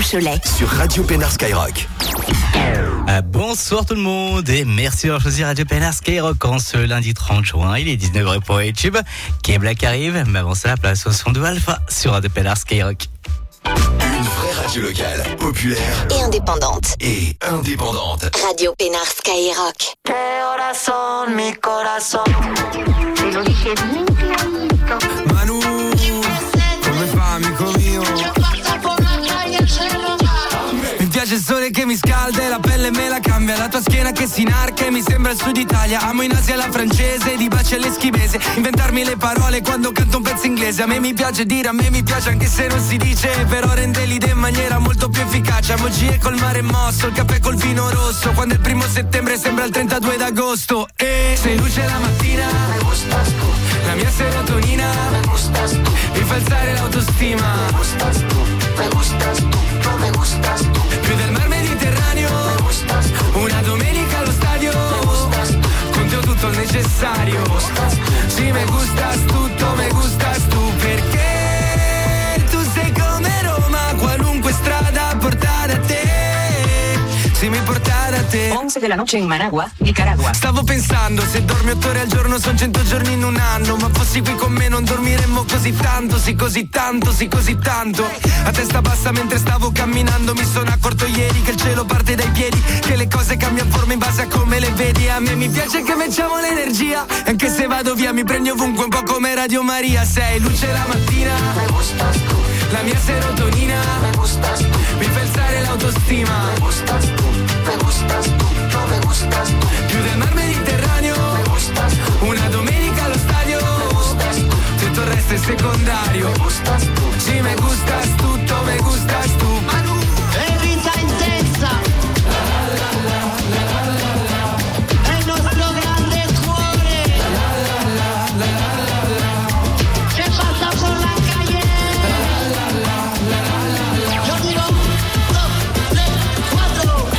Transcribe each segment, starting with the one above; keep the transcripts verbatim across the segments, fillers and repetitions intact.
Cholet. Sur Radio Pénard Skyrock. Euh, bonsoir tout le monde et merci d'avoir choisi Radio Pénard Skyrock en ce lundi trente juin. Il est dix-neuf heures pour YouTube. K-Black arrive, mais avant ça, place au son de Alpha sur Radio Pénard Skyrock. Une vraie radio locale, populaire Et indépendante. et indépendante. Radio Pénard Skyrock. Corazón, mi corazón. Te lo dice bien clarito. Manu, come fa amico mio? Mi piace il sole che mi scalda e la pelle me la cambia. La tua schiena che si inarca e mi sembra il sud Italia. Amo in Asia la francese, di baci all'eschimese. Inventarmi le parole quando canto un pezzo inglese. A me mi piace dire, a me mi piace anche se non si dice. Però rende l'idea in maniera molto più efficace. Amo G col mare mosso, il caffè col vino rosso. Quando è il primo settembre sembra il trentadue d'agosto. E sei luce la mattina, Me gustas tú, la mia serotonina me gustas tú, mi fa alzare l'autostima. me gustas tú, me gustas tú, no me gustas tú, Più del mar Mediterraneo, me gustas tú, una domenica allo stadio. me gustas tú, Con te ho tutto il necessario. Sì, me gustas tutto, me gustas tu. Perché tu sei come Roma, qualunque strada porta da te. Sì, mi porta da te. once de la noche en Managua, Nicaragua. Stavo pensando, se dormi otto ore al giorno son cento giorni in un anno. Ma fossi qui con me non dormiremmo così tanto. Sì, così tanto, sì, così tanto. A testa bassa mentre stavo camminando mi sono accorto ieri che il cielo parte dai piedi, che le cose cambiano forma in base a come le vedi. A me mi piace che facciamo l'energia, anche se vado via mi prendi ovunque, un po' come Radio Maria. Sei luce la mattina, me gustas tú, la mia serotonina me gustas tú, mi fa alzare l'autostima. me gustas tú, me gustas tú, no me gustas tú, Più del mar Mediterraneo, me gustas tú, una domenica allo stadio. me gustas tú, Tutto il resto è secondario. me gustas tú, Sì, me gustas tutto, me gustas tu. È vita intensa. È il nostro grande cuore. Che passa por la calle. Yo digo uno, tres, cuatro.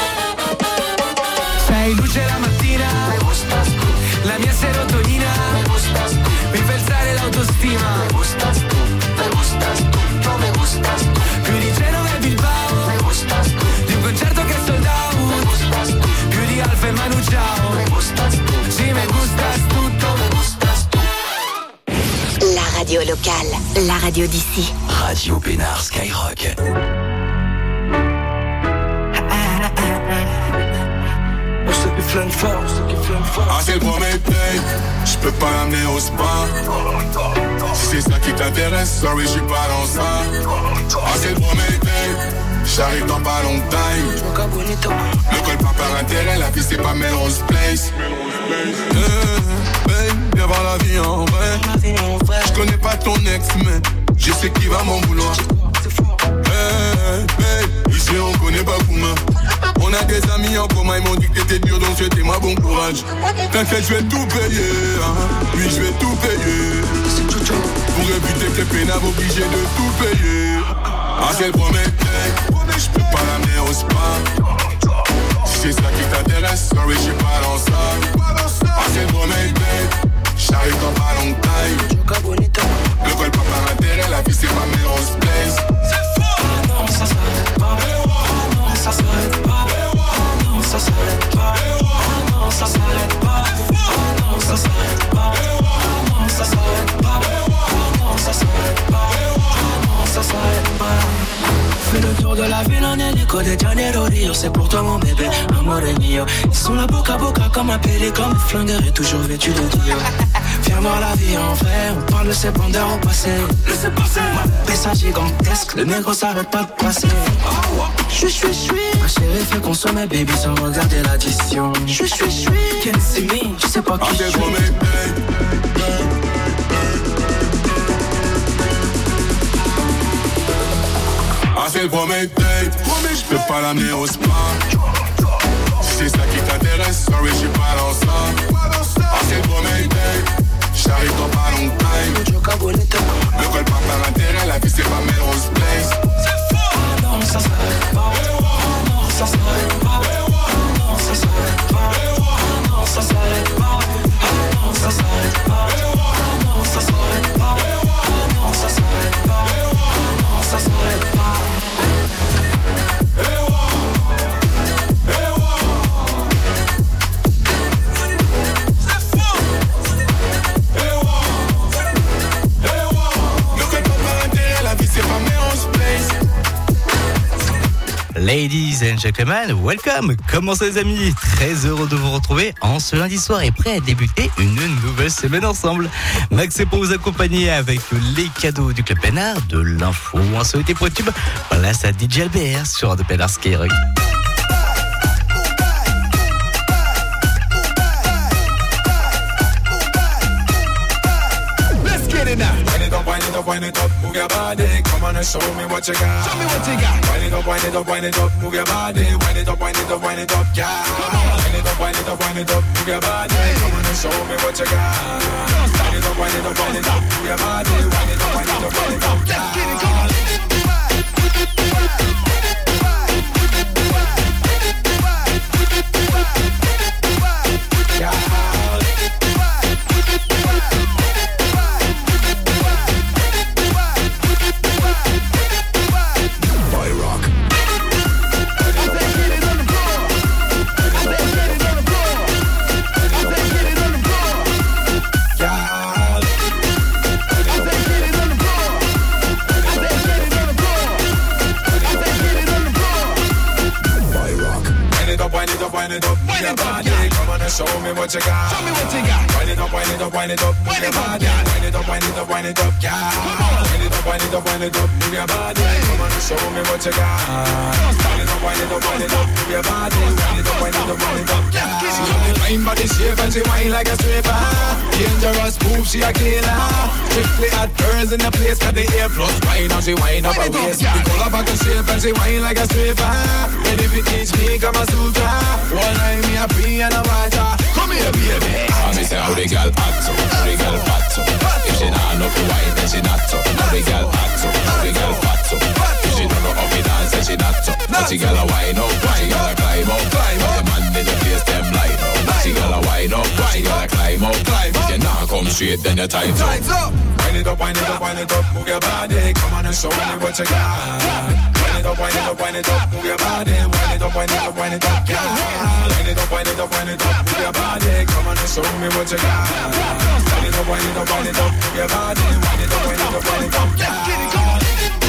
Sei luce la mattina, me gustas tú, la mia serotonina me gustas tú, mi fa alzare l'autostima. me gustas tú, me gustas tú, no me gustas tú, Più di Genova e Bilbao, me gustas tú, di un concerto che è sold me out. gustas tú, Più di Alfa e Manu Ciao. me gustas tú, Sì, me gustas tutto. me gustas tú. La radio locale. La radio d'ici. Radio Pénard Skyrock. Ah, c'est le premier date, j'peux pas l'amener au spa. Si c'est ça qui t'intéresse, sorry, j'suis pas dans ça. Ah, c'est le premier date, j'arrive dans pas longtemps. Ne colle pas par intérêt, la vie c'est pas Melrose Place. Eh, babe, viens voir la vie en vrai. J'connais pas ton ex, mais je sais qui va m'en vouloir. Eh, babe, ici on connaît pas Kouma. On a des amis en commun, ils m'ont dit que t'étais dur, donc souhaitez-moi bon courage. T'inquiète, je vais tout payer, hein. Oui, je vais tout payer. Pour éviter que les pénables obligés de tout payer. Ah, c'est le premier date, je peux pas l'amener au spa. Si c'est ça qui t'intéresse, sorry, je suis pas dans ça. Ah, c'est le premier date, j'arrive dans pas longtemps. Ne colle pas par intérêt, la vie c'est pas Melrose Place. C'est fort. Ah non, ça s'arrête pas. Ah non, ça s'arrête pas. Ah non, ça s'arrête pas. Ah non, ça s'arrête pas. Ah non, ça s'arrête pas. Ah non, ça s'arrête pas. Ah non, ça s'arrête pas. Ah non, ça s'arrête pas. Fais le tour de la ville en hélico de Janeiro Rio. C'est pour toi mon bébé, amore mio. Ils sont là boca à boca comme un pélican. Mes flingueurs et toujours vêtus de Dio. Viens voir la vie en vrai, on parle de ses bandeurs au passé. Laissez passer. Ma pessa gigantesque, le négro s'arrête pas de passer. Je suis, je suis. Ma chérie fait consommer baby sans regarder l'addition. Je suis, je suis. Can't see me, je sais pas qui je suis. Ah, c'est le premier date, je peux pas l'amener au spa. Si c'est ça qui t'intéresse, sorry, je suis pas dans ça. Ah, c'est le premier date, j'arrive dans pas longtemps. Ne colle pas par intérêt, la vie c'est pas Melrose Place. C'est fort. Ah non, ça s'arrête pas. Ah non, ça s'arrête pas. Ah non, ça s'arrête pas. Ah non, ça s'arrête pas. Ah non, ça s'arrête pas. Ah non, ça s'arrête pas. Ah non, ça s'arrête pas. Ah non, ça s'arrête pas. Ladies and gentlemen, welcome. Comment ça les amis? Très heureux de vous retrouver en ce lundi soir et prêt à débuter une nouvelle semaine ensemble. Max est pour vous accompagner avec les cadeaux du Club Pénard, de l'info insolite pour YouTube. Place à D J Albert sur Radio Pénard Skyrock. Wind it up, move your body. Come on and show me what you got. Show me what you got. Wind it up, wind it up, wind it up, move your body. Wind it up, wind it up, wind it up, yeah. Come on. Wind it up, wind it up, wind it up, move your body. Come on and show me what you got. Wind it up, wind it up, wind it up, move your body. Wind it up, wind it up, wind it up, yeah. Let's get it, come on. Show me what you got. Show me what you got. Wind it up, wind it up, wind it up, move your body. Wind it up, wind it up, wind it up, yeah. Wind it up, wind it up, wind it up, move your body. Come on, show me what you got. Wind it up, wind it up, wind it up, move your body. Wind it up, wind it up, wind it up, yeah. She got the fine body shape and she whine like a stripper. Dangerous move, she a killer. Strictly hot girls in the place, got the air plus wine and she whine up her waist. The color back the shape and she whine like a stripper. And if you teach me, come a sutra. One night me a free and a water. Come here, baby. I me say how the girl act so, how the girl fat so. If she not enough to wine, then she not so. How the girl act so, how the girl fat so. If she don't know how to dance, then she not so. But she girl a wine up, she girl a climb up. But the man in the face them light up. She girl a wine up, she girl a climb up. If you not come straight, then your time's up. Wind it up, wind it up, wind it up, move your body. Come on and show me what you got. Wind it up, wind it up, wind it up, move your body. Wind it up, wind it up, wind it up, yeah. Wind it up, wind it up, wind it up, move your body. Come on and show me what you got. Wind it up, wind it up, wind it up, move your body. Wind it up, wind it up, wind it up, yeah. Get it, come on.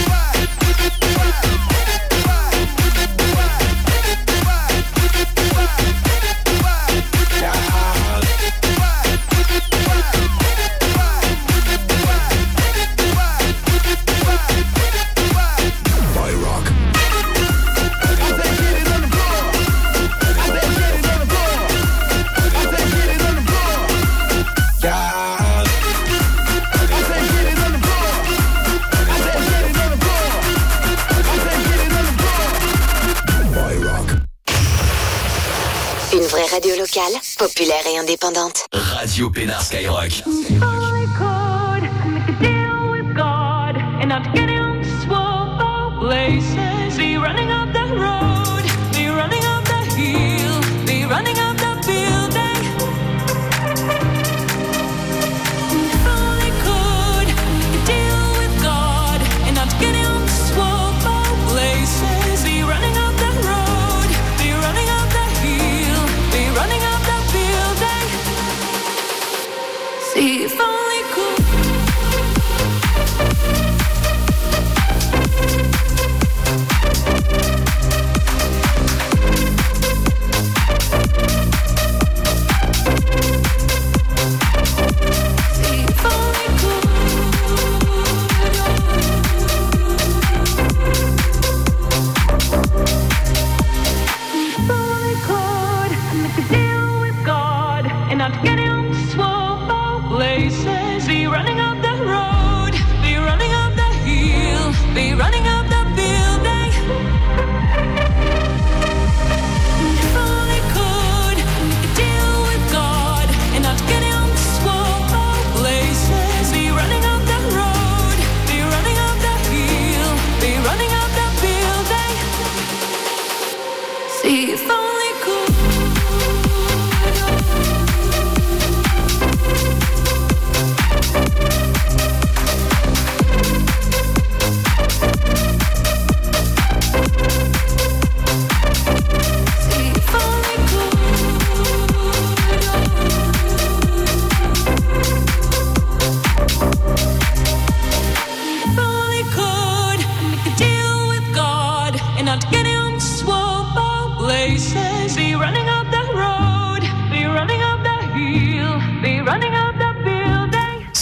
Une vraie radio locale, populaire et indépendante. Radio Pénard Skyrock. If only could.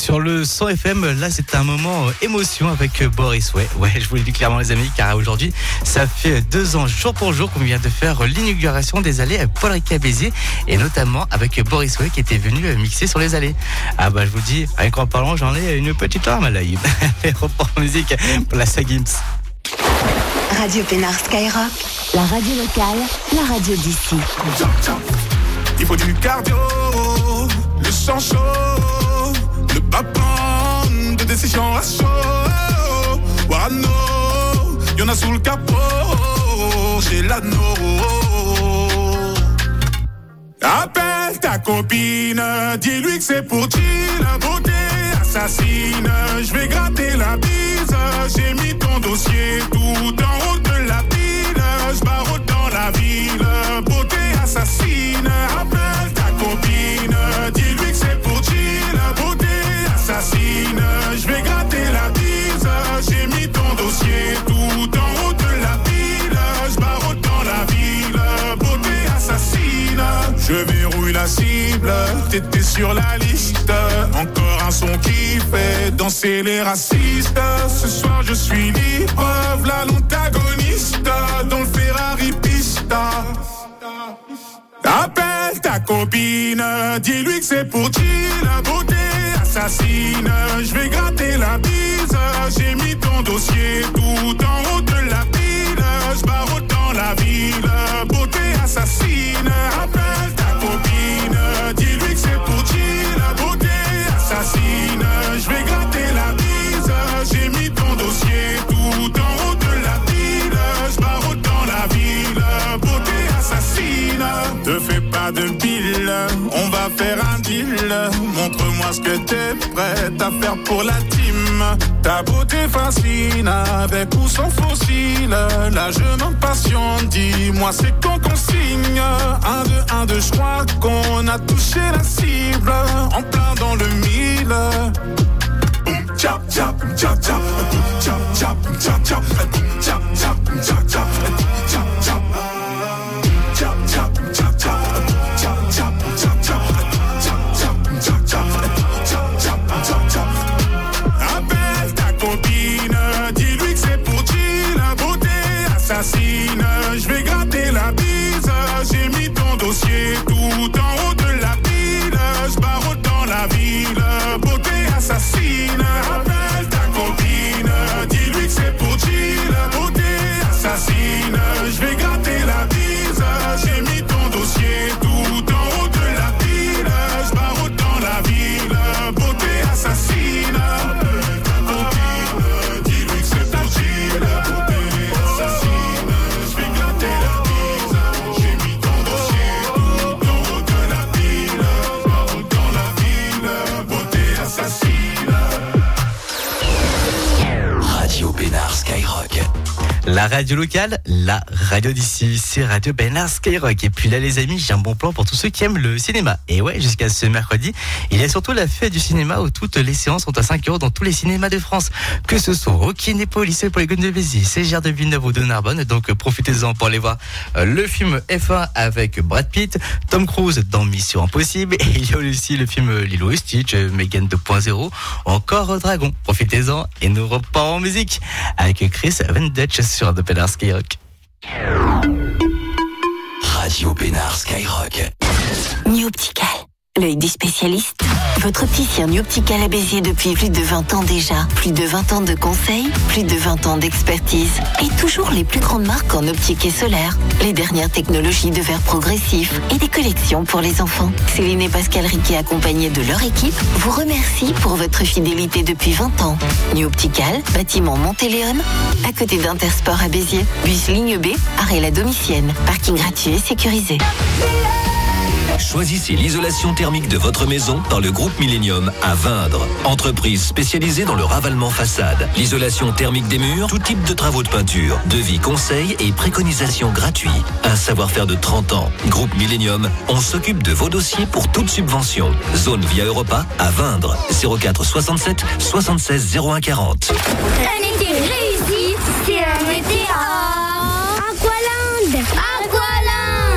sur le cent F M. Là, c'est un moment euh, émotion avec euh, Boris. Ouais, ouais, je vous le dis clairement, les amis, car aujourd'hui, ça fait deux ans, jour pour jour, qu'on vient de faire l'inauguration des allées à Paul Ricoh à Béziers, et notamment avec Boris Way qui était venu euh, mixer sur les allées. Ah bah, je vous dis, rien qu'en parlant, j'en ai une petite larme à l'œil. Et report en musique pour la Sagims. Radio Pénard Skyrock, la radio locale, la radio d'ici. Il faut du cardio, le sang chaud, le battement de décision à chaud. Warano, y'en a sous le capot, j'ai l'anneau. Appelle ta copine, dis-lui que c'est pour chill, la beauté assassine. Je vais gratter la bise, j'ai mis ton dossier tout en haut de la pile. Je barre dans la ville, beauté assassine. Appelle ta copine, dis-lui que c'est pour chill, la beauté assassine. Je vais gratter la bise, j'ai mis ton dossier tout en haut de la pile. Je barre dans la ville, beauté assassine. Je verrouille la cible, t'étais sur la liste. Encore un son qui fait danser les racistes. Ce soir je suis libre, v'là l'antagoniste dans le Ferrari Pista. Appelle ta copine, dis-lui que c'est pour chill, la beauté assassine. Je vais gratter la bise, j'ai mis ton dossier tout en haut de la pile. Je barre dans la ville, beauté assassine. Appelle ta copine, dis-lui que c'est pour chill, la beauté assassine. Je vais gratter la bise, j'ai mis ton dossier tout en haut de la pile. Je barre dans la ville, beauté assassine. Te fais pas de pile, on va faire un deal. Montre-moi ce que t'es prête à faire pour la team. Ta beauté fascine, avec ou sans fossile. Là je m'impatiente, dis-moi c'est quand qu'on signe. Un, deux, un, deux, je crois qu'on a touché la cible. En plein dans le mille. Chap, chap, chap, chap, chap, chap, chap, chap, chap, chap, chap, chap, chap. Appelle ta copine, dis-lui que c'est pour chill, la beauté assassine. Je vais gratter la bise, j'ai mis ton dossier tout en haut de la pile. Je barre dans la ville, beauté assassine. Appelle ta copine, dis-lui que c'est pour chill, la beauté assassine. Je vais gratter la bise, j'ai mis ton dossier tout en haut de la pile. Je barre dans la ville, beauté assassine. Appelle ta copine, dis-lui que c'est pour chill, la beauté assassine. Je vais gratter la bise, j'ai mis ton dossier tout en haut de la pile. Je barre dans la ville, beauté assassine. Radio Pénard Skyrock. La radio locale, la radio d'ici, c'est Radio Pénard Skyrock. Et puis là, les amis, j'ai un bon plan pour tous ceux qui aiment le cinéma. Et ouais, jusqu'à ce mercredi, il y a surtout la fête du cinéma où toutes les séances sont à cinq euros dans tous les cinémas de France. Que ce soit au Kinépolis, au Polygone de Béziers, Ségère de Villeneuve ou de Narbonne. Donc profitez-en pour aller voir le film F un avec Brad Pitt, Tom Cruise dans Mission Impossible. Et il y a aussi le film Lilo et Stitch, Megan deux point zéro, encore Dragon. Profitez-en et nous repartons en musique avec Chris Van Dutch sur Radio Pénard Skyrock. Radio Pénard Skyrock. New Optical, l'œil du spécialiste. Votre opticien New Optical à Béziers depuis plus de vingt ans déjà. Plus de vingt ans de conseils, plus de vingt ans d'expertise. Et toujours les plus grandes marques en optique et solaire. Les dernières technologies de verre progressif et des collections pour les enfants. Céline et Pascal Riquet, accompagnés de leur équipe, vous remercient pour votre fidélité depuis vingt ans. New Optical, bâtiment Montéléon, à côté d'Intersport à Béziers. Bus ligne B, arrêt la Domitienne. Parking gratuit et sécurisé. Choisissez l'isolation thermique de votre maison par le groupe Millennium à Vindre. Entreprise spécialisée dans le ravalement façade, l'isolation thermique des murs, tout type de travaux de peinture, devis, conseils et préconisations gratuits. Un savoir-faire de trente ans. Groupe Millennium, on s'occupe de vos dossiers pour toute subvention. Zone Via Europa à Vindre. zéro quatre soixante-sept soixante-seize zéro un quarante. Un été réussi, c'est un été à Aqualand. Aqualand.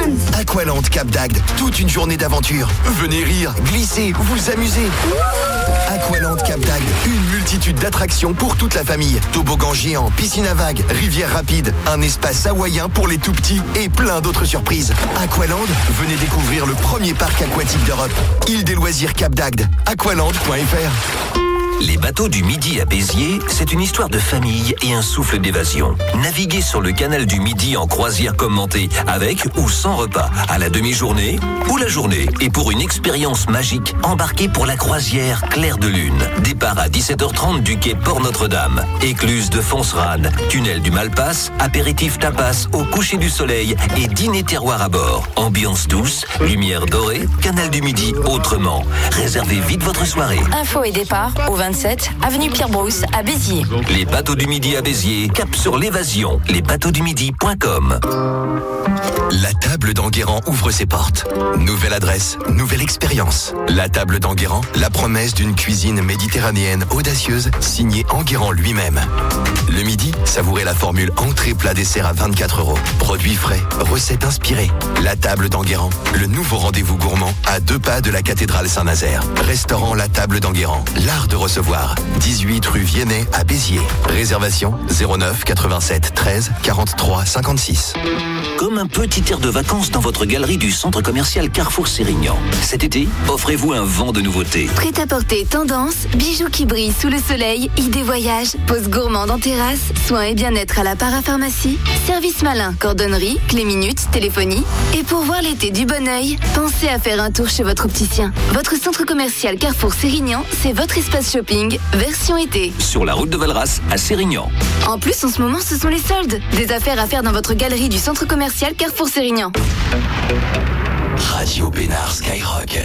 Aqualand Cap d'Agde, toute une journée d'aventure. Venez rire, glisser, vous amuser. Aqualand Cap d'Agde, une multitude d'attractions pour toute la famille. Toboggan géant, piscine à vagues, rivière rapide, un espace hawaïen pour les tout petits et plein d'autres surprises. Aqualand, venez découvrir le premier parc aquatique d'Europe. Île des loisirs Cap d'Agde, aqualand point f r. Les bateaux du Midi à Béziers, c'est une histoire de famille et un souffle d'évasion. Naviguez sur le canal du Midi en croisière commentée, avec ou sans repas, à la demi-journée ou la journée. Et pour une expérience magique, embarquez pour la croisière Clair de Lune. Départ à dix-sept heures trente du quai Port-Notre-Dame. Écluse de Fonserane, tunnel du Malpasse, apéritif tapas au coucher du soleil et dîner terroir à bord. Ambiance douce, lumière dorée, canal du Midi autrement. Réservez vite votre soirée. Info et départ au vingt-sept avenue Pierre-Brousse à Béziers. Les bateaux du Midi à Béziers, cap sur l'évasion. les bateaux du midi point com. La table d'Enguerrand ouvre ses portes. Nouvelle adresse, nouvelle expérience. La table d'Enguerrand, la promesse d'une cuisine méditerranéenne audacieuse, signée Enguerrand lui-même. Le midi, savourez la formule entrée plat dessert à vingt-quatre euros. Produits frais, recettes inspirées. La table d'Enguerrand, le nouveau rendez-vous gourmand à deux pas de la cathédrale Saint-Nazaire. Restaurant La Table d'Enguerrand, l'art de recevoir. dix-huit rue Viennet à Béziers. Réservation zéro neuf quatre-vingt-sept treize quarante-trois cinquante-six. Comme un petit air de vacances dans votre galerie du centre commercial Carrefour Sérignan. Cet été, offrez-vous un vent de nouveautés. Prêt-à-porter tendance, bijoux qui brillent sous le soleil, idées voyage, pause gourmande en terrasse, soins et bien-être à la parapharmacie, service malin, cordonnerie, clé minutes, téléphonie. Et pour voir l'été du bon oeil, pensez à faire un tour chez votre opticien. Votre centre commercial Carrefour Sérignan, c'est votre espace shopping, version été. Sur la route de Valras à Sérignan. En plus, en ce moment, ce sont les soldes. Des affaires à faire dans votre galerie du centre commercial Carrefour Sérignan. Radio Pénard Skyrock.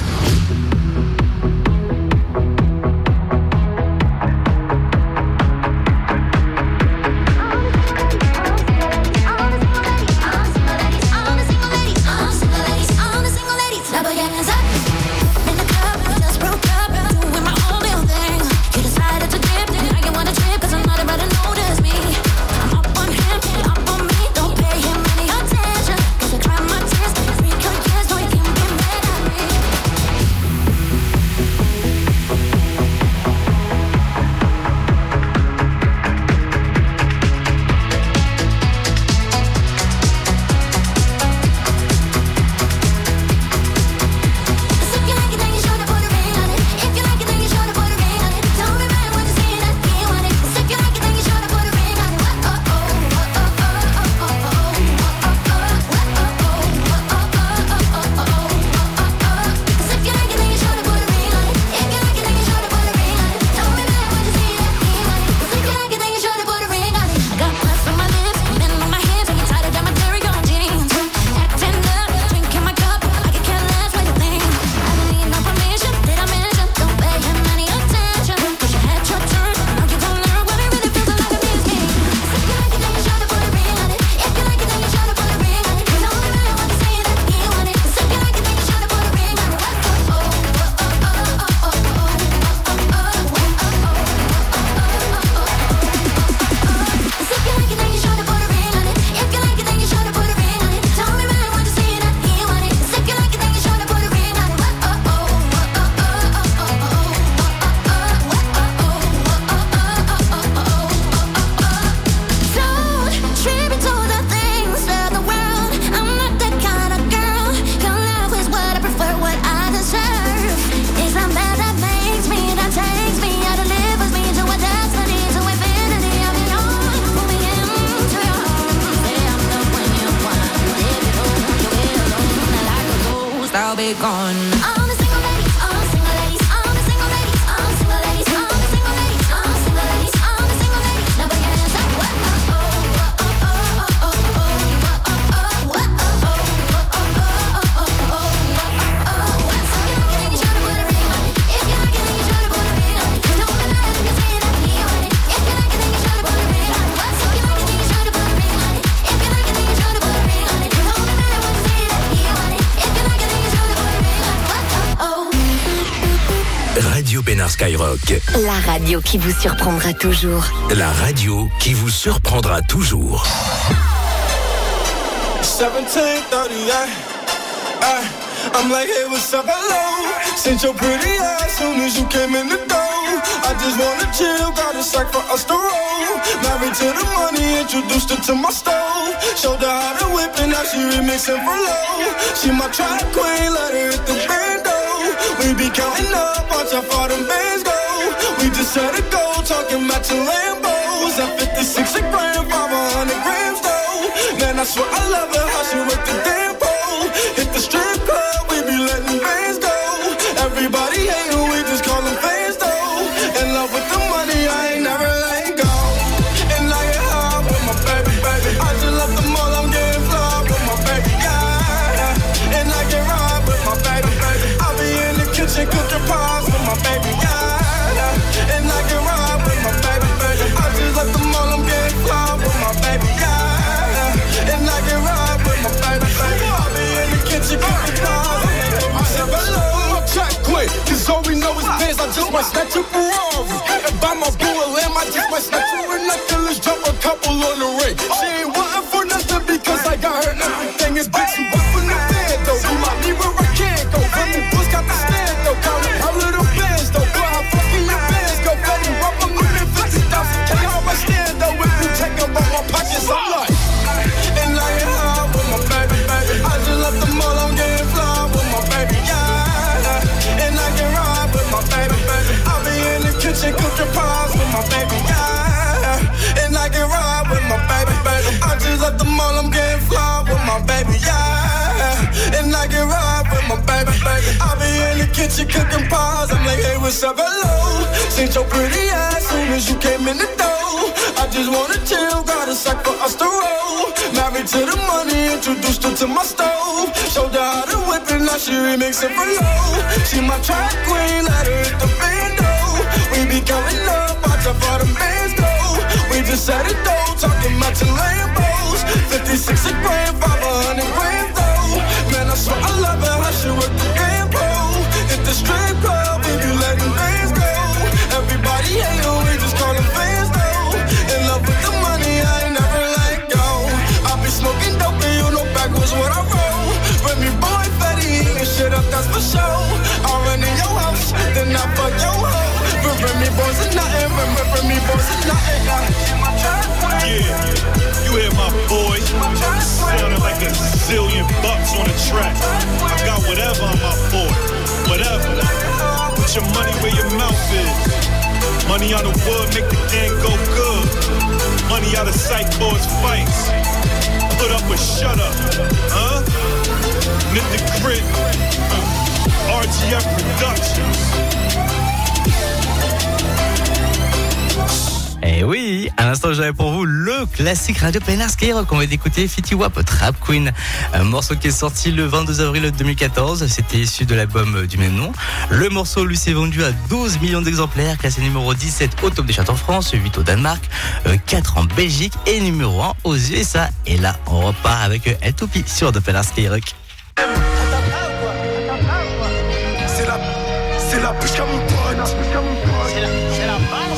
I'll be gone. Radio Pénard Skyrock. La radio qui vous surprendra toujours. La radio qui vous surprendra toujours. seventeen thirty-eight Ay, I'm like, hey, what's up, hello? Since your pretty ass soon as you came in the door. I just wanna chill, got a sack for us to roll. Married to the money, introduced her to my stove. Showed her how to whip and now she remixing for low. She my track queen, let her hit the bando. We be counting up, watch how far them bands go. We just set a goal, talking matching Lambos. At fifty-six a gram, five hundred grams though. Man, I swear I love her, how she work the damn pole. Hit the strip club, we be letting bands go. Everybody hate who we just call them fans though. In love with the money, I ain't never letting go. And I get high with my baby, baby. I just left the mall, I'm getting fly with my baby, yeah. And I get ride with my baby, baby. I be in the kitchen cooking pies with my baby, yeah. And I get ride with my baby, baby. I just left the mall, I'm getting fly with my baby, yeah. And I get ride with my baby, baby. I be in the kitchen cooking pies. I said hello, my track quick, cause all we know is bands. I just might snatch a Ferrari and buy my boo a lamb. I just might snatch her a necklace, drop a couple on the ring. She ain't wantin' for nothing because I got her. Everything is bitch, you up in the bed though. You might need where I can't go. But the books got the stand though. Count how little bands though. But how fucking your bands go. Betting up a million fifty thousand. Can't how I stand though. If you check up on my pockets, I'm like. And I ain't high with my baby, baby. I just left the mall, I'm getting fly with my baby, yeah. And I can ride with my baby, baby. I be in the kitchen cooking pies with my baby, yeah. And I can ride with my baby, baby. I just left the mall, I'm getting fly with my baby, yeah. And I can ride with my baby, baby. I be in the kitchen cooking pies. I'm like, hey, what's up, hello? Since your pretty ass soon as you came in the door. I just wanna chill, got a sack for us to roll. Married to the money, introduced her to my stove. Showed her how to whip it, now she remixing for low. She my track queen, let her hit the bando. We be coming up, watch how far the bands go. We just set it though, talking matching Lambos. fifty-six a gram, five hundred grams though. Man, I swear I love her, how she work the damn pole. Hit the strip club, we be letting bands go. Everybody hate her, we just call them fans though. In love with the money, I ain't never let go. I be smoking dope and you know backwards what I roll. With me boy Fetty, eating shit up, that's for sure. I run in your house, then I fuck your hoe. Remember me boys is nothing, remember me boys is nothing. Yeah, you hear my boy, sounding like a zillion bucks on the track. I got whatever on my board, whatever. Put your money where your mouth is. Money on the wood, make the game go good. Money out of sight, boys fights. Put up or shut up, huh? Nip the grit, uh, R G F Productions. Eh oui, à l'instant j'avais pour vous le classique Radio P N R Skyrock. On va d'écouter Fifty Wap, Trap Queen, un morceau qui est sorti le vingt-deux avril deux mille quatorze. C'était issu de l'album du même nom. Le morceau lui s'est vendu à douze millions d'exemplaires, classé numéro dix-sept au top des charts en France, huit au Danemark, quatre en Belgique et numéro un aux U S A. Et là on repart avec El Toupi sur Radio P N R Skyrock. C'est la, c'est la push à mon pote. C'est la, c'est la base.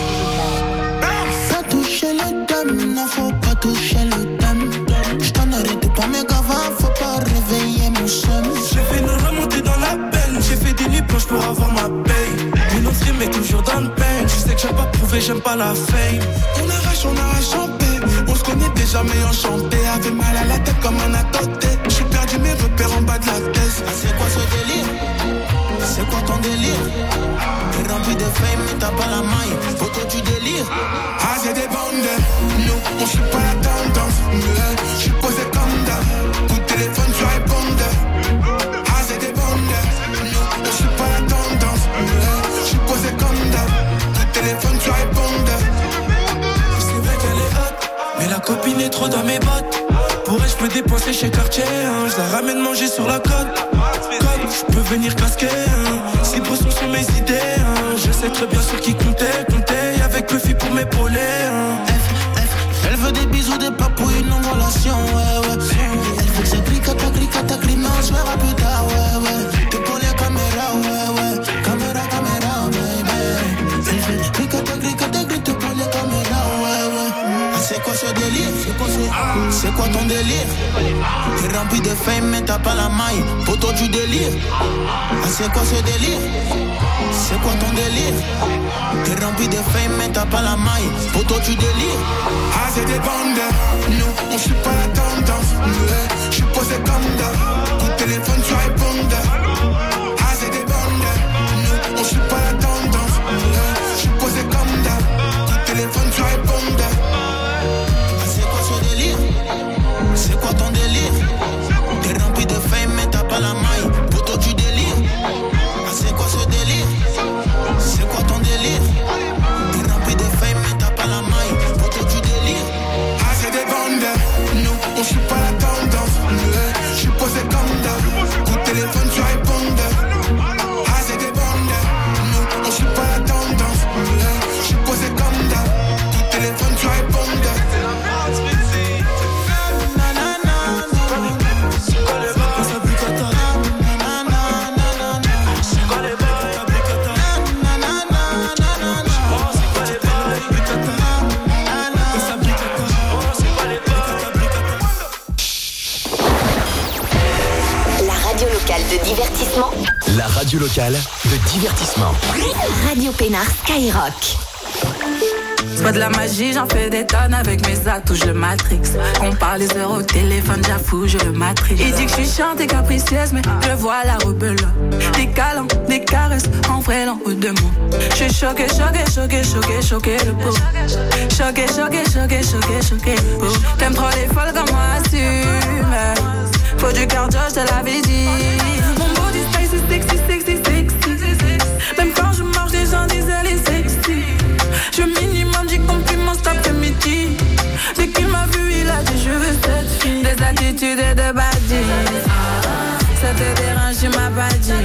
Non, faut pas toucher le thème. J't'en arrête pas mes gavins, faut pas réveiller mon somme. J'ai fait une remontée dans la peine, j'ai fait des nuits blanches pour avoir ma paye. Une autre mais toujours dans le pain. Je sais que j'aime pas prouver, j'aime pas la fame. On arrache, on arrache en paix. On se connaît déjà mais enchanté. Avait mal à la tête comme un attenté. J'ai perdu mes repères en bas de la tête. Ah, c'est quoi ce délire? C'est quoi ton délire? T'es rempli de fame mais t'as pas la maille. Photo du délire. Ah, c'est des bandes. Nous, on suit pas la tendance. Je suis posé comme d'hab. Coup de téléphone, tu réponds. Ah, c'est des bandes. Nous, on suit pas la tendance. Je suis posé comme d'hab. Coup de téléphone, tu réponds. C'est vrai qu'elle est hot, mais la copine est trop dans mes bottes. Pour elle, je peux dépenser chez Cartier. Hein. Je la ramène manger sur la côte. Je peux venir casquer. Hein. Si poissons sont mes idées. Hein. Je sais très bien sur qui compter. Compter avec le fil pour m'épauler. Hein. Elle veut des bisous, des papouilles, une longue relation, ouais, ouais. Elle veut que ça gricata, gricata, climat, on se verra plus tard, ouais, ouais. T'es pour les caméras, ouais, ouais. Caméra, caméra, baby. Elle veut gricata, gricata, gricata, pour les caméras, ouais, ouais. Ah, c'est quoi ce délire? C'est quoi, ce... c'est quoi ton délire? T'es T'es rempli de fame mais t'as pas la maille. Poto du délire. Ah c'est quoi ce délire? C'est quoi ton délire? T'es rempli de fame mais t'as pas la maille. Poto du délire. Ah c'est des bandes. Nous on suit pas la tendance. Je suis posé comme d'hab. Coup de téléphone tu réponds. Ah c'est des bandes. Nous on suit pas la tendance. Je suis posé comme d'hab. Coup de téléphone tu réponds. Ah c'est quoi ce délire? C'est quoi ton délire? T'es rempli de fame mais t'as pas la maille. Poto du délire. Ah c'est quoi ce délire? C'est quoi ton délire? T'es rempli de fame mais t'as pas la maille. Poto du délire. Ah c'est des bandes. Nous on suit pas la tendance. Je suis posé comme d'hab. Coup de téléphone tu réponds. Ah c'est des bandes. Nous on suit pas la tendance. Je suis posé comme d'hab. Coup de téléphone tu réponds. De divertissement. La radio locale de divertissement. Radio Pénard Skyrock. C'est pas de la magie, j'en fais des tonnes avec mes atouts, je le matrix. On parle les heures au téléphone, j'avoue, je le matrix. Il dit que je suis chiante et capricieuse, mais je vois la rebelle. Des câlins, des caresses, en vrai l'en haut de moi. Je suis choquée, choquée, choquée, choquée, choquée le pot. Choquée, choquée, choquée, choquée, choquée le pot. T'aimes trop les folles comme moi, assume. Faut du cardio, je te l'avais dit. Mon body style c'est sexy, sexy, sexy. Même quand je marche, les gens disent elle est sexy. Je minimum, j'ai compliments cet après-midi. Dès qu'il m'a vu, il a dit je veux cette fille. Des attitudes et de badis. Ça te dérange, tu m'as pas dit.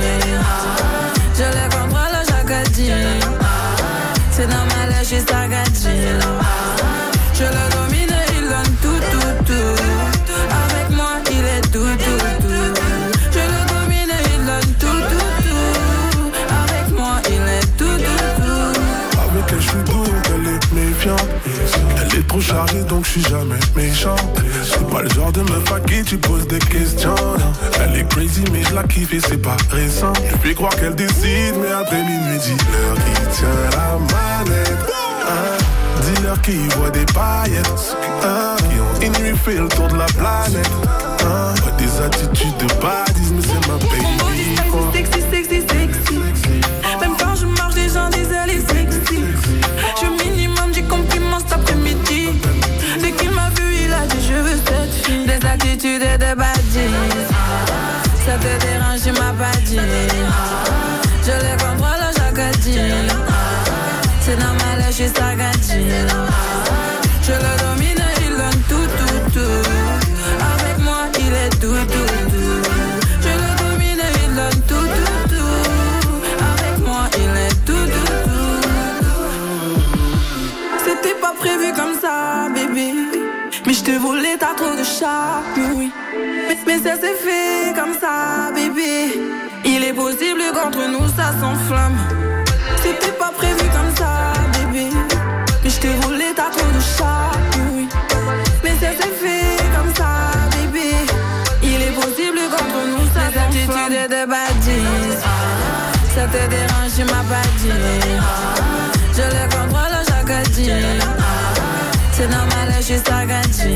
Je les contrôle chaque dit. C'est normal, je suis sagadji. Je le domine, il donne tout, tout, tout. Avec moi, il est tout, tout, tout. Je le domine, il donne tout, tout, tout. Avec moi, il est tout, tout, tout. Avec elle, je suis doux, elle est méfiante. Elle est trop chargée, donc je suis jamais méchant. C'est pas le genre de meuf à qui tu poses des questions. Non. Elle est crazy, mais je la kiffe et c'est pas récent. Je fais croire qu'elle décide, mais après minuit, dis-leur qui tient la manette. Hein? Dis-leur qui voit des paillettes. Hein? Qui ont une nuit fait le tour de la planète. Hein? Pas des attitudes de badisme, mais c'est ma baby. Mon body style, c'est sexy, sexy, sexy. Même quand je marche, les gens disent elle est sexy. Je minimum, j'ai compliments cet après-midi. Dès qu'il m'a vu, il a dit je veux cette fille. Des attitudes et de badis. Ça te dérange, tu m'as pas dit. Je les contrôle chaque dit. C'est normal, je suis sagadji. Je le domine, il donne tout, tout, tout. Avec moi, il est tout, tout, tout. Je le domine, il donne tout, tout, tout. Avec moi, il est tout, tout, tout. C'était pas prévu comme ça, bébé. Mais je te voulais, t'as trop de charme, oui. Mais, mais ça s'est fait comme ça, bébé. Il est possible qu'entre nous, ça s'enflamme. C'était pas prévu comme ça, bébé. Mais je te voulais, t'as trop de charme, oui. Mais ça s'est fait comme ça, bébé. Il est possible qu'entre nous ça s'enflamme. Des attitudes de badis. Ça te dérange, tu m'as pas dit. Je les contrôle chaque dit. C'est normal, je suis sagadji.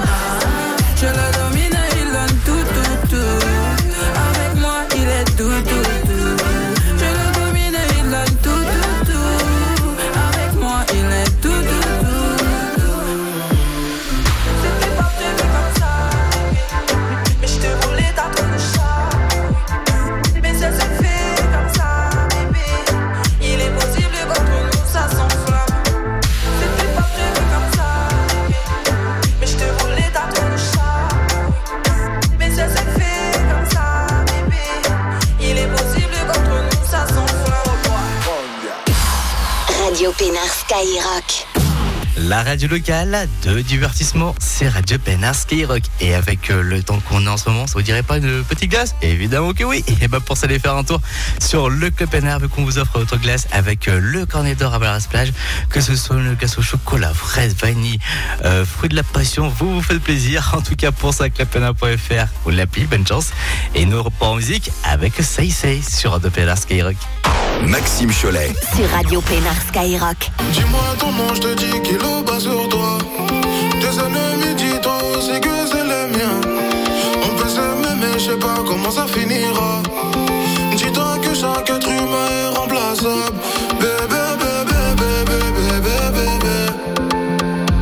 Je le domine, il donne tout, tout, tout. Avec moi, il est tout, tout, tout. Je le domine, il donne tout, tout, tout. Avec moi, il est tout, tout, tout. C'était pas prévu comme ça. Mais je te voulais, t'as trop de charme. Mais ça s'est fait comme ça, bébé. Il est possible qu'entre nous ça s'enflamme. C'était pas prévu comme ça. Mais je te voulais, t'as trop de charme. Mais ça s'est fait comme ça, bébé. Il est possible qu'entre nous ça s'enflamme. Radio Pénard Skyrock. La radio locale de divertissement, c'est Radio Pénard Skyrock. Et avec euh, le temps qu'on a en ce moment, ça vous dirait pas une petite glace? Évidemment que oui. Et bah pour ça, aller faire un tour sur le Club Pénard, vu qu'on vous offre votre glace avec euh, le cornet d'or à Balras Plage, que ce soit une glace au chocolat, fraise, vanille, euh, fruits de la passion, vous vous faites plaisir. En tout cas, pour ça, club pénard point f r ou l'appli, bonne chance. Et nous reprend en musique avec Say Say sur Radio Pénard Skyrock. Maxime Cholet sur Radio Pénard Skyrock. Dis-moi comment je te dis qu'il est bas sur toi. Tes ennemis, dis-toi aussi que c'est les miens. On peut s'aimer mais je sais pas comment ça finira. Dis-toi que chaque être humain est remplaçable. Bébé, bébé, bébé, bébé, bébé.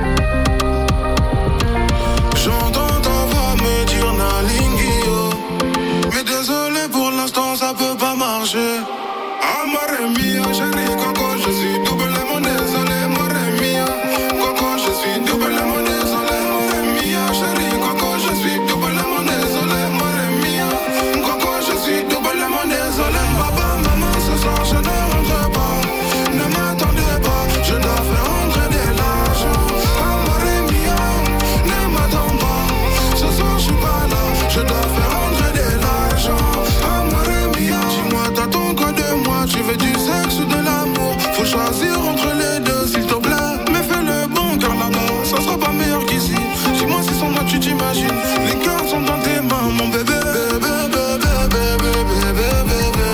J'entends ta voix me dire Nalingio. Mais désolé pour l'instant ça peut pas marcher. Amore mia, chérie Coco, je suis doublement désolé. Amore mia, Coco, je suis doublement désolé. Amore mia, chérie Coco, je suis doublement désolé. Amore mia, Coco, je suis doublement désolé. Papa, maman, ce soir je ne rentre pas. Ne m'attendez pas, je dois faire rentrer de l'argent. Amore mia, ne m'attends pas. Ce soir je suis pas là, je dois faire rentrer de l'argent. Amore mia, dis-moi t'attends quoi de moi? Tu veux du sexe ou de l'amour? Faut choisir entre les deux, s'il te plaît. Mais fais le bon, car là-bas, ça sera pas meilleur qu'ici. Dis-moi si sans moi tu t'imagines. Les cœurs sont dans tes mains, mon bébé. Bébé, bébé, bébé, bébé, bébé.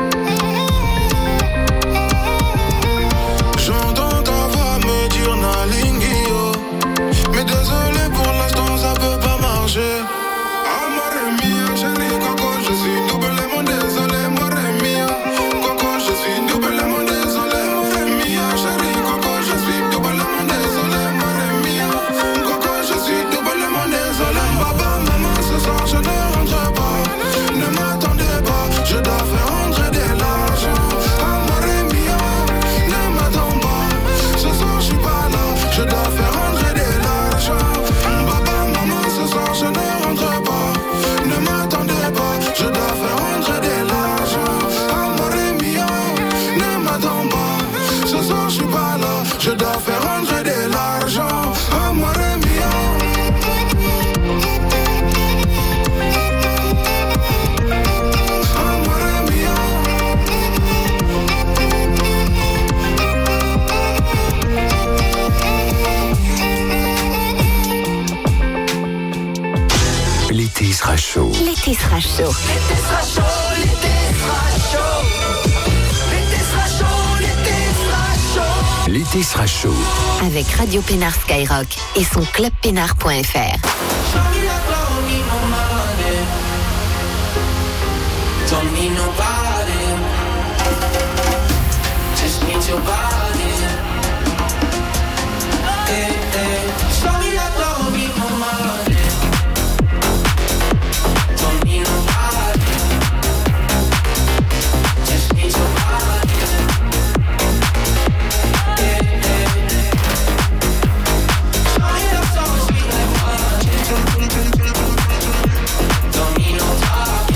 J'entends ta voix me dire Nalingio. Mais désolé pour l'instant, ça peut pas marcher. Amore mia, chérie Coco, je suis doublement désolé. Amore mia, Coco, je suis doublement désolé. Amore mia, chérie Coco, je suis doublement désolé. Amore mia, Coco, je suis doublement désolé. Papa, maman, ce soir je ne rentre pas. Ne m'attendez pas, je dois faire rentrer de l'argent. Amore mia, ne m'attends pas. Ce soir je suis pas là, je dois faire rentrer de l'argent. Papa, maman, ce soir je ne rentre pas. Ne m'attendez pas, je dois faire rentrer de l'argent. Amore mia, ne m'attends pas. Ce soir je suis pas là, je dois faire rentrer de l'argent. Amore mia. Amore mia. L'été sera chaud. L'été sera chaud. L'été sera chaud, l'été sera chaud. L'été sera chaud, l'été sera chaud. L'été sera chaud. Avec Radio Pénard Skyrock et son club pénard point f r. Don't need nobody, just need your body. Hey, hey. Sorry, I don't need no money. Don't need nobody, just need your body. Hey, hey. Sorry, I don't need no money. Don't need no talking.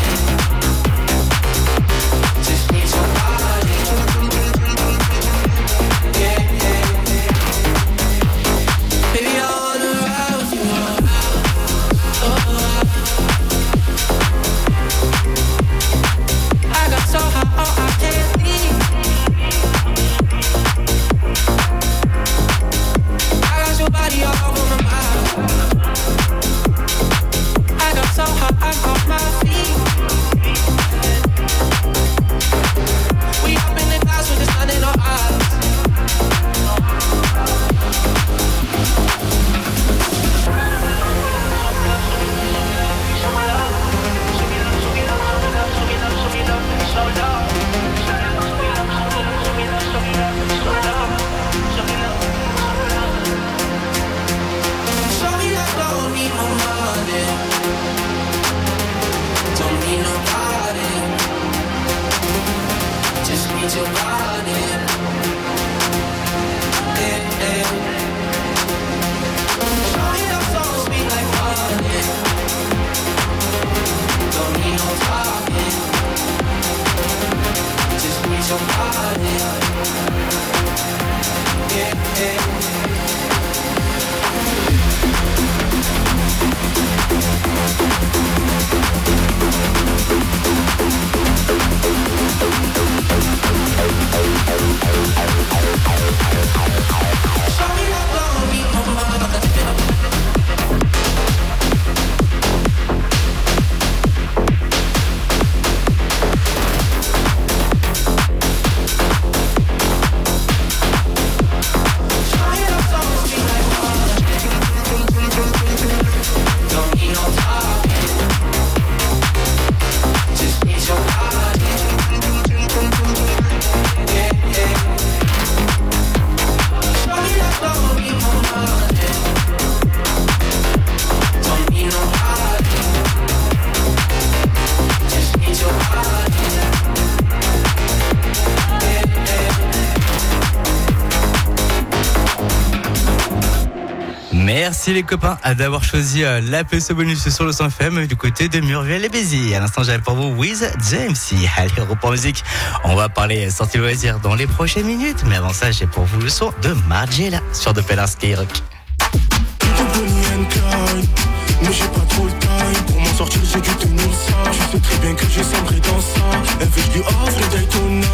Just need your body. Yeah. Merci les copains d'avoir choisi la P S O Bonus sur le cent F M du côté de Murviel et Béziers. À l'instant, j'avais pour vous With James. Allez, repos musique. On va parler sortie loisir dans les prochaines minutes. Mais avant ça, j'ai pour vous le son de Margiela sur de Pellar Skyrock. Mais j'ai pas trop le time pour m'en sortir, j'ai dû tenir ça. Je sais très bien que j'ai sombré dans ça. Elle veut que je lui offre le Daytona.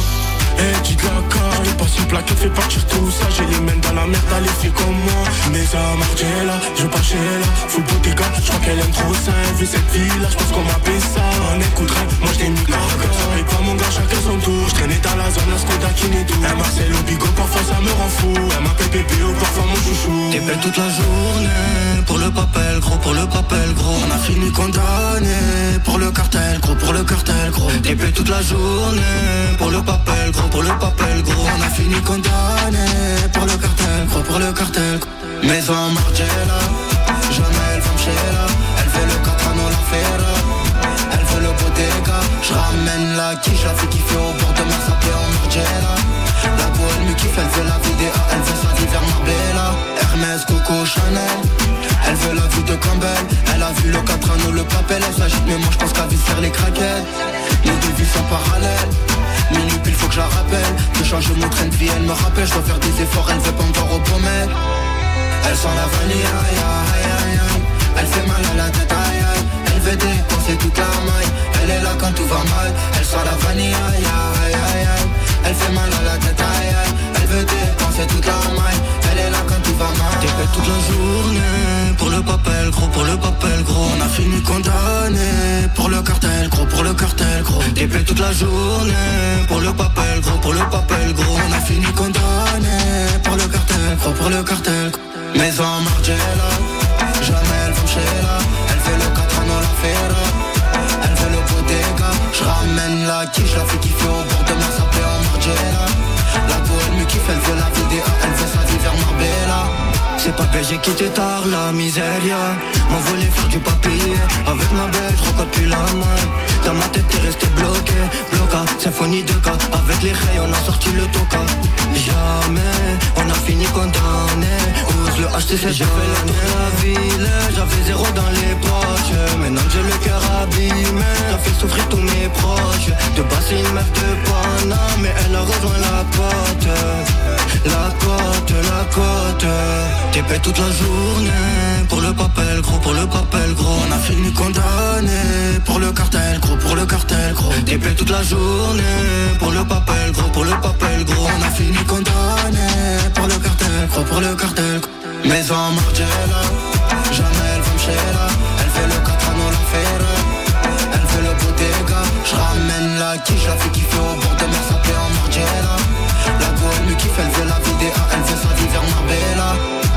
Eh, dis de la caille, passe une plaquette, fais partir tout ça. J'ai les mains dans la merde, elle est fait comme moi. Mais ça Margiela, je veux pas chez là. Full bottega, je crois qu'elle aime trop ça. Elle veut cette vie là, je pense qu'on m'appelle ça. On écouterait, moi je t'ai mis gaga. Ça paye pas mon gars, chacun son tour. Je traînais dans la zone, la Skoda qui n'est tout. Un Marcel au bigot, parfois ça me rend fou. Elle m'appelle Pépé, parfois mon chouchou. T'es belle toute la journée, pour le papel gros, pour le papel gros. On a fini condamné, pour le cartel gros, pour le cartel gros. T'es belle toute la journée, pour le papel gros, pour le papel gros. On a fini condamné, pour le cartel gros, pour le cartel gros. Maison Margiela, jamais elle va me chez là. Elle veut le Catrano, la Ferra. Elle veut le Bottega, je ramène la quiche. La fille qui fait au bord de mer, s'appelle en Margiela. La bohème me kiffe, elle veut la vidéo, elle veut sa vie vers Marbella. Hermès, Coco, Chanel. Elle veut la vue de Campbell. Elle a vu le Catrano, le papel. Elle s'agite mais moi je pense qu'elle vise faire les craquettes. Les deux vies sont parallèles. Minuit il faut que je la rappelle. De changer mon train de vie, elle me rappelle. Je dois faire des efforts, elle veut pas me voir au pommettes. Elle sent la vanille, aïe aïe aïe aïe. Elle fait mal à la tête, aïe aïe. Elle veut dépenser toute la maille. Elle est là quand tout va mal. Elle sent la vanille, aïe aïe aïe aïe. Elle fait mal à la tête, aïe aïe. Elle veut dépenser toute la maille. Elle est là quand tout va mal. T'es bête toute la journée, pour le papel gros, pour le papel gros. On a fini condamné, pour le cartel gros, pour le cartel gros. T'es bête toute la journée, pour le papel gros, pour le papel gros. On a fini condamné, pour le cartel gros, pour le cartel gros. Maison Margiela, jamais elle va me chez là. Elle fait le Catrano, la Ferra. Elle fait le Bottega, je ramène la quiche. La fille qui fait au bord de mer, s'appelle en Margiela. La bohème me kiffe, elle veut la vidéo, elle veut sa vie vers Marbella. C'est pas que j'ai quitté tard la miséria. M'en voulait faire du papier. Avec ma belle, je recorde plus la main. Dans ma tête t'es resté bloqué. Bloca, symphonie de cas. Avec les rails on a sorti le toca. Jamais, on a fini condamné. Ose le H T C, j'ai fait la tour de la ville. J'avais zéro dans les poches. Maintenant j'ai le cœur abîmé. Ça fait souffrir tous mes proches. De base c'est une meuf de Pana. Mais elle a rejoint la côte. La côte, la côte. T'es payé toute la journée, pour le papel gros, pour le papel gros. On a fini condamné, pour le cartel gros, pour le cartel gros. T'es payé toute la journée, pour le papel gros, pour le papel gros. On a fini condamné, pour le cartel gros, pour le cartel gros. Maison Margiela, jamais elle va me chez là. Elle fait le Catrano, la Ferra. Elle fait le Bottega, je ramène la quiche. La fille qui fait au bord de mer, s'appelle en Margiela. La bohème me kiffe, elle veut la vidéo, elle veut sa vie vers Marbella.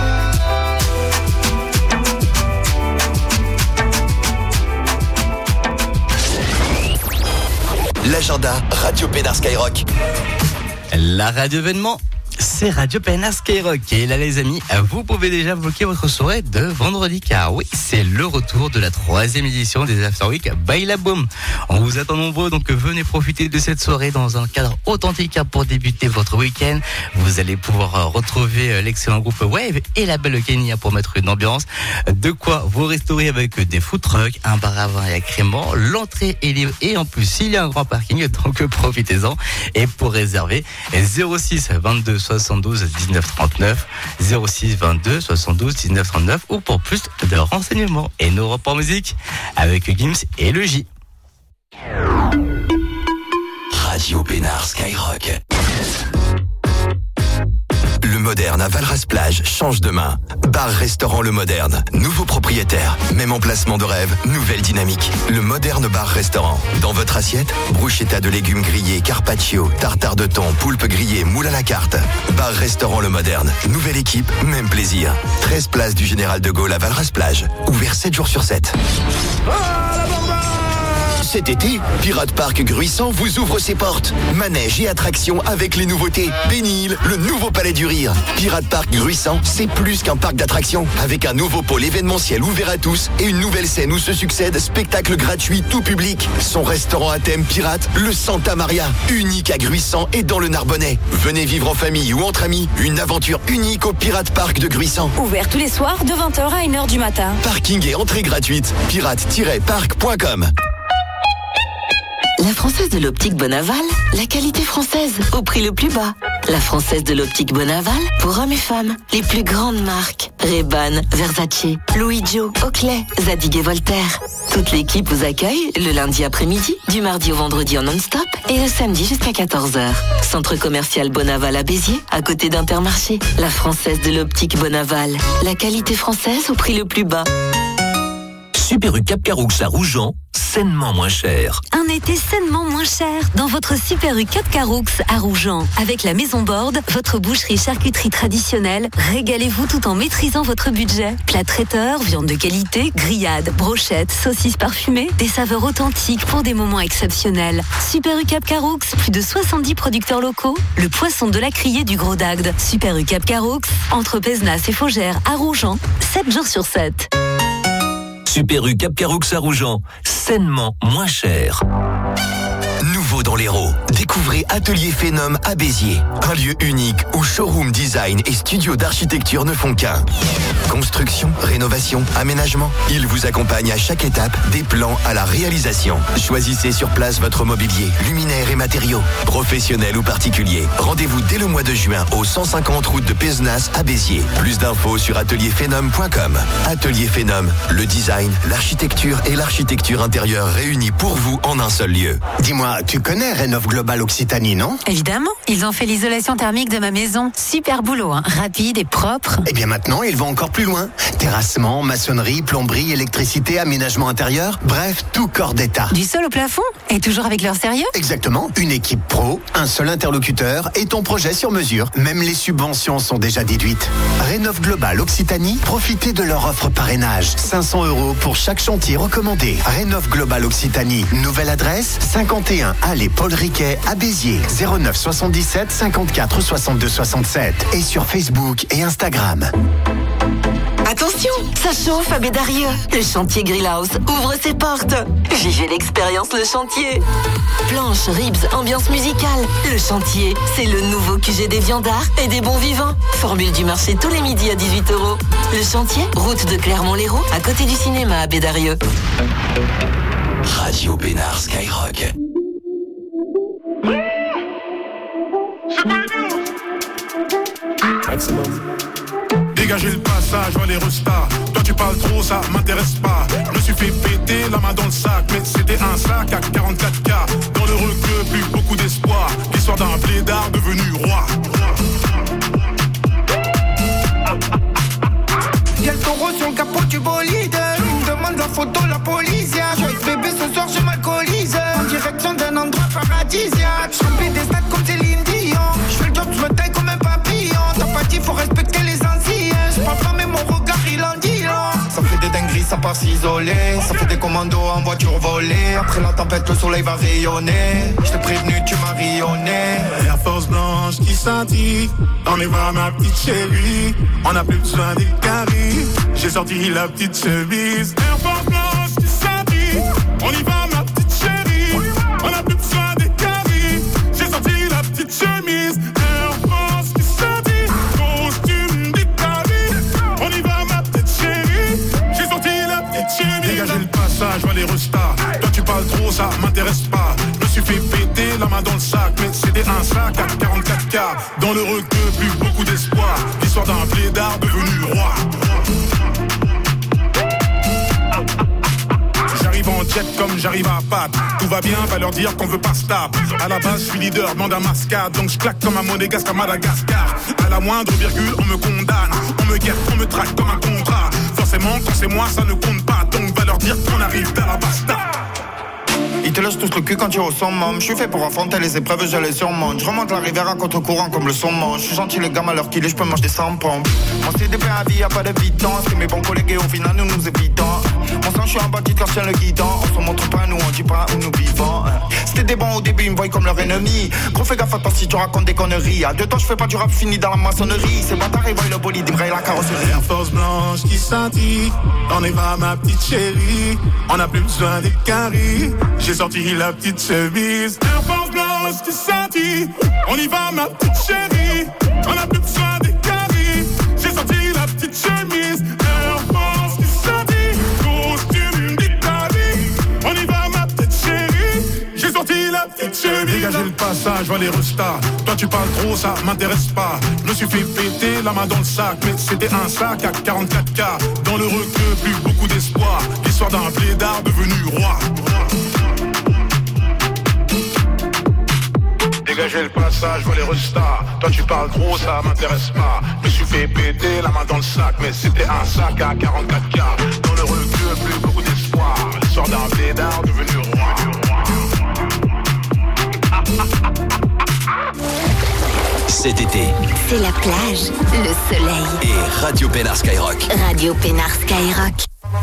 L'agenda Radio Pellar Skyrock. La radio événement, c'est Radio Pellar Skyrock. Et là les amis, vous pouvez déjà bloquer votre soirée de vendredi, car oui, c'est le retour de la troisième édition des After Week by La Boom. On vous attend nombreux, donc venez profiter de cette soirée dans un cadre authentique pour débuter votre week-end. Vous allez pouvoir retrouver l'excellent groupe Wave et la belle Kenya pour mettre une ambiance. De quoi vous restaurer avec des food trucks, un bar à vin et agrément. L'entrée est libre et en plus il y a un grand parking, donc profitez-en. Et pour réserver, zéro six vingt-deux soixante-douze dix-neuf trente-neuf, zéro six vingt-deux soixante-douze dix-neuf trente-neuf ou pour plus de renseignements. Et nos repas en musique avec Gims et le J. Radio Pellar Skyrock. Le Moderne à Valras-Plage change de main. Bar-restaurant Le Moderne. Nouveau propriétaire. Même emplacement de rêve. Nouvelle dynamique. Le Moderne Bar-Restaurant. Dans votre assiette, bruschetta de légumes grillés, carpaccio, tartare de thon, poulpe grillé, moule à la carte. Bar-restaurant Le Moderne. Nouvelle équipe, même plaisir. treize place du Général de Gaulle à Valras-Plage. Ouvert sept jours sur sept. Cet été, Pirate Park Gruissant vous ouvre ses portes. Manège et attractions avec les nouveautés. Bénil, le nouveau palais du rire. Pirate Park Gruissant, c'est plus qu'un parc d'attractions. Avec un nouveau pôle événementiel ouvert à tous et une nouvelle scène où se succèdent spectacles gratuits tout public. Son restaurant à thème pirate, le Santa Maria, unique à Gruissant et dans le Narbonnais. Venez vivre en famille ou entre amis, une aventure unique au Pirate Park de Gruissant. Ouvert tous les soirs de vingt heures à une heure du matin. Parking et entrée gratuite. pirate tiret parc point com. La Française de l'Optique Bonaval, la qualité française au prix le plus bas. La Française de l'Optique Bonaval, pour hommes et femmes, les plus grandes marques. Ray-Ban, Versace, Louis Jo, Oakley, Zadig et Voltaire. Toute l'équipe vous accueille le lundi après-midi, du mardi au vendredi en non-stop et le samedi jusqu'à quatorze heures. Centre commercial Bonaval à Béziers, à côté d'Intermarché. La Française de l'Optique Bonaval, la qualité française au prix le plus bas. Super U Cap Caroux à Rougeant, sainement moins cher. Un été sainement moins cher dans votre Super U Cap Caroux à Rougeant. Avec la Maison Borde, votre boucherie charcuterie traditionnelle, régalez-vous tout en maîtrisant votre budget. Plats traiteurs, viande de qualité, grillades, brochettes, saucisses parfumées, des saveurs authentiques pour des moments exceptionnels. Super U Cap Caroux, plus de soixante-dix producteurs locaux, le poisson de la criée du Gros d'Agde. Super U Cap Caroux, entre Pézenas et Faugères à Rougeant, sept jours sur sept. Super U Cap Caroux à Rougeant, sainement moins cher. Nouveau dans l'Hérault, découvrez Atelier Phénom à Béziers. Un lieu unique où showroom design et studio d'architecture ne font qu'un. Construction, rénovation, aménagement, ils vous accompagnent à chaque étape, des plans à la réalisation. Choisissez sur place votre mobilier, luminaires et matériaux, professionnels ou particuliers. Rendez-vous dès le mois de juin au cent cinquante route de Pézenas à Béziers. Plus d'infos sur atelier phénom point com. Atelier Phénom, le design, l'architecture et l'architecture intérieure réunis pour vous en un seul lieu. Dis-moi, tu connais Rénov Global Occitanie, non? Évidemment, ils ont fait l'isolation thermique de ma maison. Super boulot, hein. Rapide et propre. Et bien maintenant, ils vont encore plus loin. Terrassement, maçonnerie, plomberie, électricité, aménagement intérieur, bref, tout corps d'état. Du sol au plafond? Et toujours avec leur sérieux? Exactement, une équipe pro, un seul interlocuteur et ton projet sur mesure. Même les subventions sont déjà déduites. Rénov Global Occitanie, profitez de leur offre parrainage. cinq cents euros pour chaque chantier recommandé. Rénov Global Occitanie, nouvelle adresse, cinquante et un allée Paul Riquet à Béziers, zéro neuf soixante-dix-sept cinquante-quatre soixante-deux soixante-sept et sur Facebook et Instagram. Attention, ça chauffe à Bédarieux. Le chantier Grill House ouvre ses portes. Vivez l'expérience Le Chantier. Planches, ribs, ambiance musicale. Le Chantier, c'est le nouveau Q G des viandards et des bons vivants. Formule du marché tous les midis à dix-huit euros. Le Chantier, route de Clermont-Lérault, à côté du cinéma à Bédarieux. Radio Pénard Skyrock. Dégagez le passage, les restas. Toi tu parles trop, ça m'intéresse pas. Je me suis fait péter la main dans le sac, mais c'était un sac à quarante-quatre K. Dans le requeu, plus beaucoup d'espoir. L'histoire d'un blédard devenu roi. Y'a le taureau sur le capot du bolide. Il me demande la photo, la police. Je suis bébé ce soir, je m'alcoolise. En direction d'un endroit paradisiaque. Je remplis des stades comme Céline Dion. Je fais le job, je me taille comme un papillon. T'as pas dit, faut respecter les anciens. Je parle pas, mais mon regard, il en dit long. Ça fait des dingueries, ça part s'isoler. Ça fait des commandos en voiture volée. Après la tempête, le soleil va rayonner. Je t'ai prévenu, tu m'as rayonné. La force blanche qui scintille. On y va, ma petite chérie. On a plus besoin des caries. J'ai sorti la petite chemise. Air Force blanche qui scintille. On y va, ma petite chérie. On a plus besoin des caries. J'ai sorti la petite chemise. Air Force qui scintille. Costume d'Italie. On y va, ma petite chérie. J'ai sorti la petite chemise. Dégagez le passage, va les restas. Toi tu parles trop, ça m'intéresse pas. Je me suis fait péter la main dans le sac, mais c'était un sac à quarante-quatre K. Dans le requeu, plus beaucoup d'espoir. L'histoire d'un blédard devenu roi. J'arrive en jet comme j'arrive à Pâques. Tout va bien, va leur dire qu'on veut pas stable. À la base, je suis leader, demande à Mascade. Donc je claque comme un monégasque à Madagascar. À la moindre virgule, on me condamne. On me guette, on me traque comme un contrat. Forcément, quand c'est moi, ça ne compte pas. Donc va leur dire qu'on arrive à la basta. Ils te lâchent tous le cul quand tu es au summum. Je suis fait pour affronter les épreuves, je les surmonte. Je remonte la rivière à contre-courant comme le saumon. Je suis gentil les gars, à l'heure qu'il est, je peux manger sans pompe. On s'est dépêché à vie, y'a pas de vitance. C'est mes bons collègues et au final nous nous évitons. Mon sang, je suis un bandit quand je tiens le guidon. On se montre pas, nous on dit pas où nous vivons. C'était des bons au début, ils me voient comme leur ennemi. Gros fais gaffe à toi si tu racontes des conneries. À deux temps je fais pas du rap, fini dans la maçonnerie. C'est bâtard, ils voient le bolide, ils me rayent la carrosserie. Air Force blanche qui scintille. On y va ma petite chérie. On a plus besoin des caries. J'ai sorti la petite chemise. Air Force blanche qui scintille. On y va ma petite chérie. On a plus besoin des caries. J'ai sorti la petite chemise. Air Force qui scintille. Costume d'Italie. On y va ma petite chérie. J'ai sorti la petite chemise. Dégagez le passage, vois les restats. Toi tu parles trop, ça m'intéresse pas. Je me suis fait péter la main dans le sac. Mais c'était un sac à quarante-quatre K. Dans le requeu, plus beaucoup d'espoir. L'histoire d'un blédard devenu roi. Dégagez le passage, vois les restats. Toi tu parles trop, ça m'intéresse pas. Je me suis fait péter la main dans le sac. Mais c'était un sac à quarante-quatre K. Dans le requeu, plus beaucoup d'espoir. L'histoire d'un blédard devenu roi. Cet été, c'est la plage, le soleil. Et Radio Pénard Skyrock. Radio Pénard Skyrock.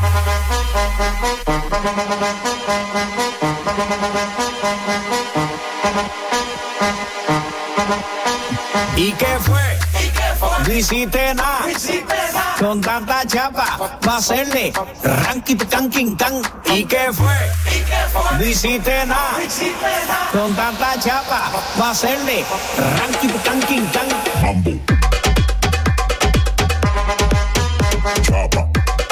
¿Y qué fue? No hiciste nada. Con tanta chapa, va a hacerle ranking can king can. ¿Y qué fue? No hiciste nada. Con tanta chapa, va a hacerle ranking can king can. Mambo. Chapa.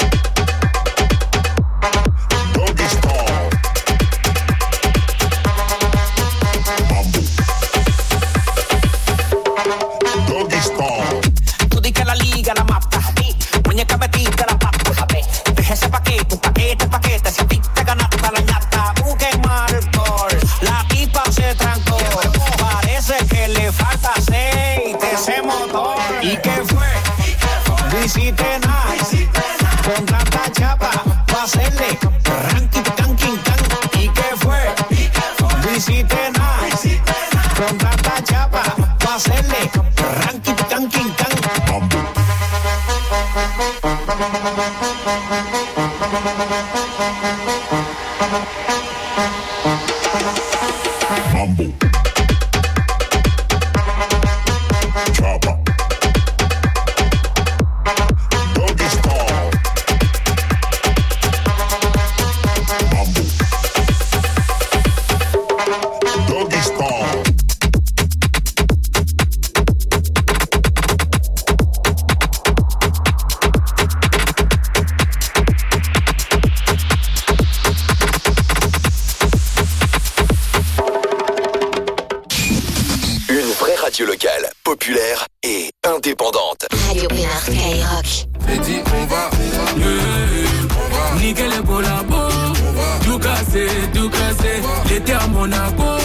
Doggy style. Mambo. Doggy style. Tú di que la liga la mata. Muñeca metida la pata. Deja ese paquete, un paquete, paquete. Si a ti te ganaste la ñata, busque alcohol. La tipa se trancó. Parece que le falta aceite ese motor. ¿Y qué fue? No hiciste nada. Con tanta chapa, va a hacerle ranking, canking, can. ¿Y qué fue? No hiciste nada. Con tanta chapa, va a hacerle ranking, canking, can. Mambo. Mambo. Chapa. Doggy style. Mambo. Doggy style. Radio locale, populaire et indépendante. Radio Pénard Skyrock. J'ai dit on va, yeah, on va niquer les collabos, tout casser, tout casser, l'été à Monaco,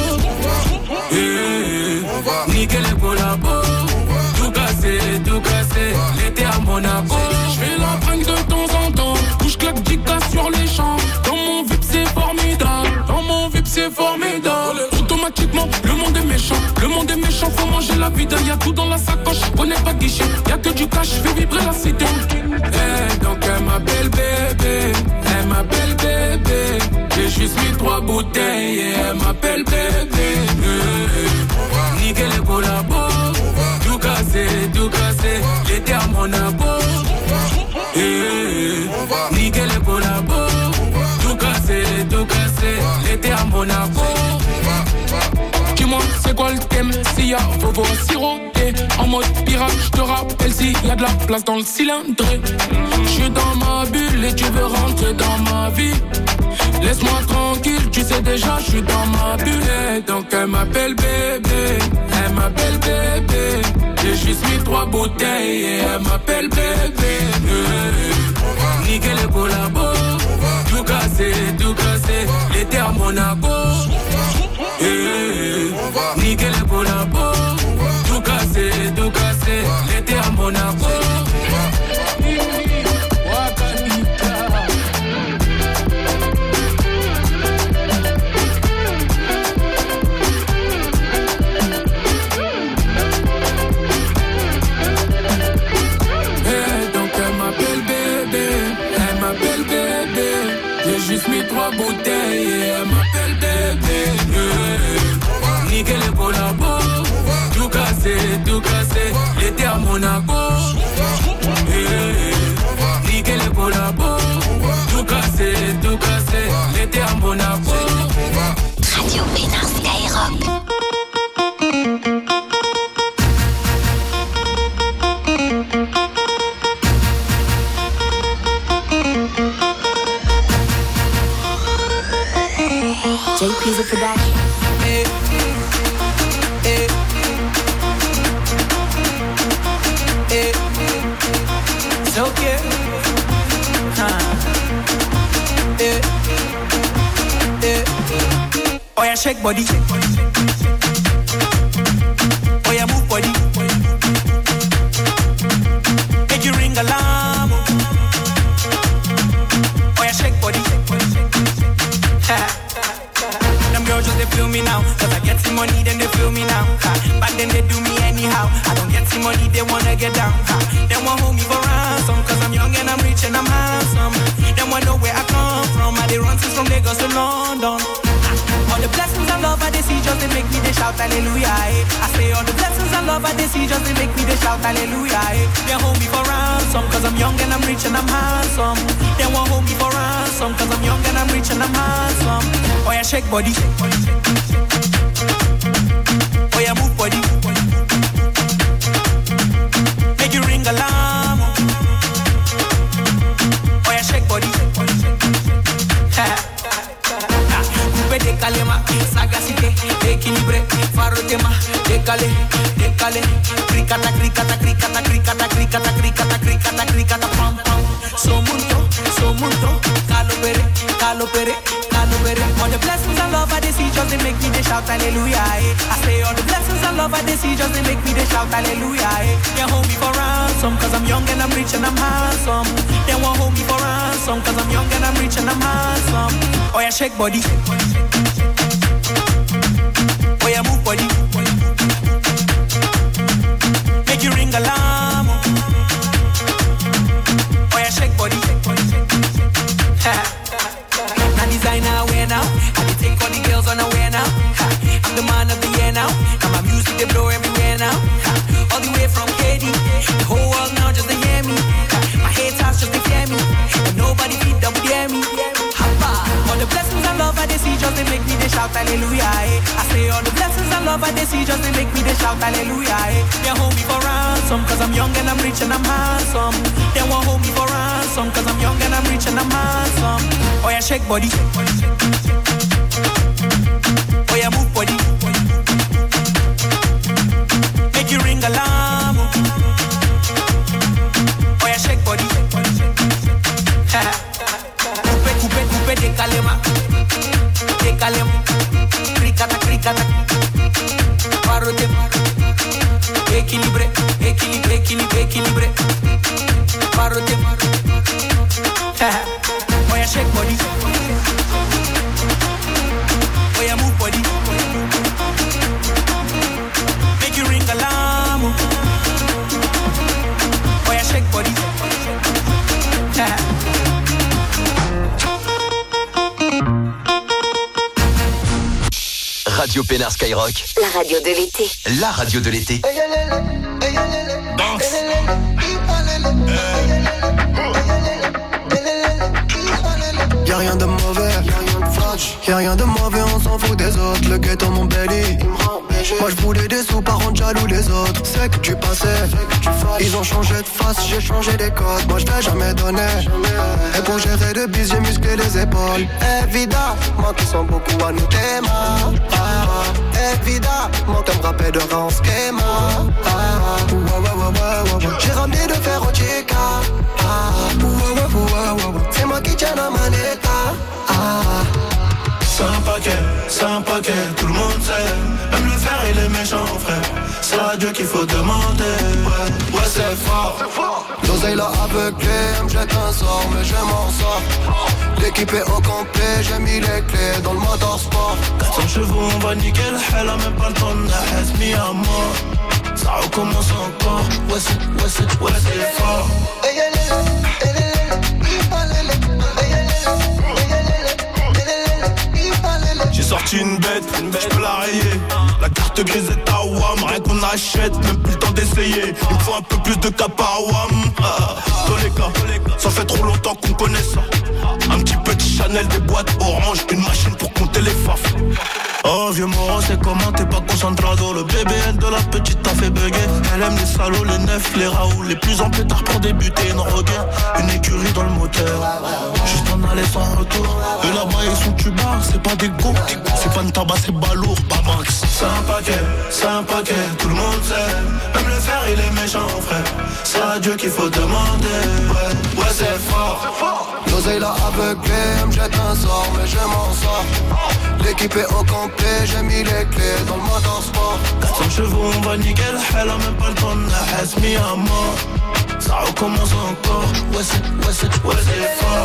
yeah, niquer les collabos, tout casser, tout casser, l'été à Monaco. J'fais la prank de temps en temps, où j'claque dix K sur les champs. Dans mon V I P c'est formidable, dans mon V I P c'est formidable. Automatiquement, le monde est méchant, le monde est méchant, faut manger la vie, y'a tout dans la sacoche, connais pas guichet, y'a que du cash, fais vibrer la cité. Hey, donc elle m'appelle bébé, elle m'appelle bébé, j'ai juste mis trois bouteilles et elle m'appelle bébé. Hey, niquer les collabos, tout casser, tout casser, l'été à Monaco. Hey, niquer les collabos, tout casser, tout casser, l'été à Monaco. Dis-moi c'est quoi le thème, s'il y a Vovo siroté en mode pirate, je te rappelle s'il y a de la place dans le cylindre. Je suis dans ma bulle et tu veux rentrer dans ma vie. Laisse-moi tranquille, tu sais déjà je suis dans ma bulle. Donc elle m'appelle bébé, elle m'appelle bébé, j'ai juste mis trois bouteilles et elle m'appelle bébé. Niquer les collabos, tout casser, tout casser, l'été à Monaco. Hey, niquer les collabos, tout casser, tout casser, l'été à Monaco. Radio Pénard Skyrock. J P's a production. Hey, hey, hey. It's okay. Huh. Hey, hey. Oh yeah, shake body. Oh yeah, move body. Make you ring alarm. Oh yeah, shake body. Them girls just they feel me now, cause I get some money, then they feel me now. Ha. Back then they do me anyhow. I don't get some money, they wanna get down. Ha. They want hold me for ransom, cause I'm young and I'm rich and I'm handsome. They want know where I come from. I they run since from Lagos to London. All the blessings and love I they see just they make me they shout hallelujah. Eh. I say all the blessings and love I they see just they make me they shout hallelujah. Eh. They hold me for ransom, cause I'm young and I'm rich and I'm handsome. They want hold me for ransom, cause I'm young and I'm rich and I'm handsome. Oh yeah, shake body. Oh yeah, move body. Make you ring alarm. Oh yeah, shake body. Coupe décalé ma sagacité, équilibré, faro tema, décalé, décalé, cricata, cricata, cricata, cricata, cricata, cricata, cricata, cricata, pam pam. So mundo, so mundo, calo pere, calo pere, calo pere. All the blessings and love I they see just they make me they shout hallelujah. Eh. I say all the blessings and love I they see just they make me they shout hallelujah. Eh. They hold me for ransom, cause I'm young and I'm rich and I'm handsome. They won't hold me for ransom, cause I'm young and I'm rich and I'm handsome. Oh yeah, shake body. Oh yeah, move body. Make you ring alarm. Oh yeah, shake body. Now designer wear now. I dey take all the girls on a wear now. I'm the man of the year now. Now my music they blow everywhere now. All the way from K D, the whole world now just to hear me. My haters just to fear me, and nobody feed double dare me. All the blessings and love I they see just they make me they shout hallelujah. Eh. I say all the blessings and love I they see just they make me they shout hallelujah. Eh. They hold me for ransom, cause I'm young and I'm rich and I'm handsome. They won't hold me for ransom, cause I'm young and I'm rich and I'm handsome. Oh yeah, shake body. Oh yeah, move body. Make you ring alarm. Oh yeah, shake body. Coupe, coupe, décalé ma, décalé ma, cricata, cricata, parote, équilibré, équilibré, équilibré, équilibré, parote, oh yeah, shake body, oh yeah, move body, make you ring alarm, oh yeah, shake body. Radio Pénard Skyrock. La radio de l'été. La radio de l'été. Y'a rien de mauvais, y'a rien de flash. Y'a rien de mauvais, on s'en fout des autres. Le ghetto mon belly. Moi je voulais des sous par rendre jaloux les autres. C'est que tu passais, ils ont changé de face, j'ai changé des codes. Moi je t'ai jamais donné. Et pour gérer de bis, j'ai musclé les épaules. Évidemment qu'ils sont beaucoup à nous témoins. Ah, évidemment qu'elle me rappelle de rang schema. Ah, ouais, ouais, ouais, ouais, ouais. J'ai ramené de fer au chica. Ah, ouais, ouais, ouais, ouais, ouais. C'est moi qui tiens la manette. Ah, c'est un paquet, c'est un paquet, tout le monde sait. Même le fer et les méchants frères. C'est à Dieu qu'il faut demander. Ouais, ouais c'est fort. L'oseille l'a aveuglé, elle me jette un sort, mais je m'en sors. L'équipe est au complet, j'ai mis les clés dans le motorsport. quatre cents chevaux, on va niquer le hell, même pas le temps de la mis à mort. Ça recommence encore, ouais c'est, ouais c'est, ouais c'est fort. J'ai sorti une bête, une bête, je peux la rayer. La carte grise est à Wam, rien qu'on achète, même plus le temps d'essayer. Il me faut un peu plus de cap à Wam. Ah, dans les cas, ça fait trop longtemps qu'on connaît ça. Un petit peu de Chanel, des boîtes orange, une machine pour compter les faf. Oh vieux moro, c'est comment t'es pas concentrado. Le B B L de la petite t'a fait bugger. Elle aime les salauds, les neufs, les raouts, les plus en pétard pour débuter. Une regain, une écurie dans le moteur. Juste en aller sans retour. Et là-bas ils sont tubards, c'est pas des go. C'est pas une tabac, c'est balourd, pas max. C'est un paquet, c'est un paquet, tout le monde sait. Même le fer il est méchant frère. C'est à Dieu qu'il faut demander. Ouais, ouais c'est fort. L'oseille l'a aveuglé, elle me jette un sort, mais je m'en sors. L'équipe est au complet, j'ai mis les clés dans le motorsport. quatre cents chevaux, on va nickel, elle a même pas le temps de la haisse mis à mort. Ça recommence encore, ouais c'est, ouais c'est, ouais c'est fort.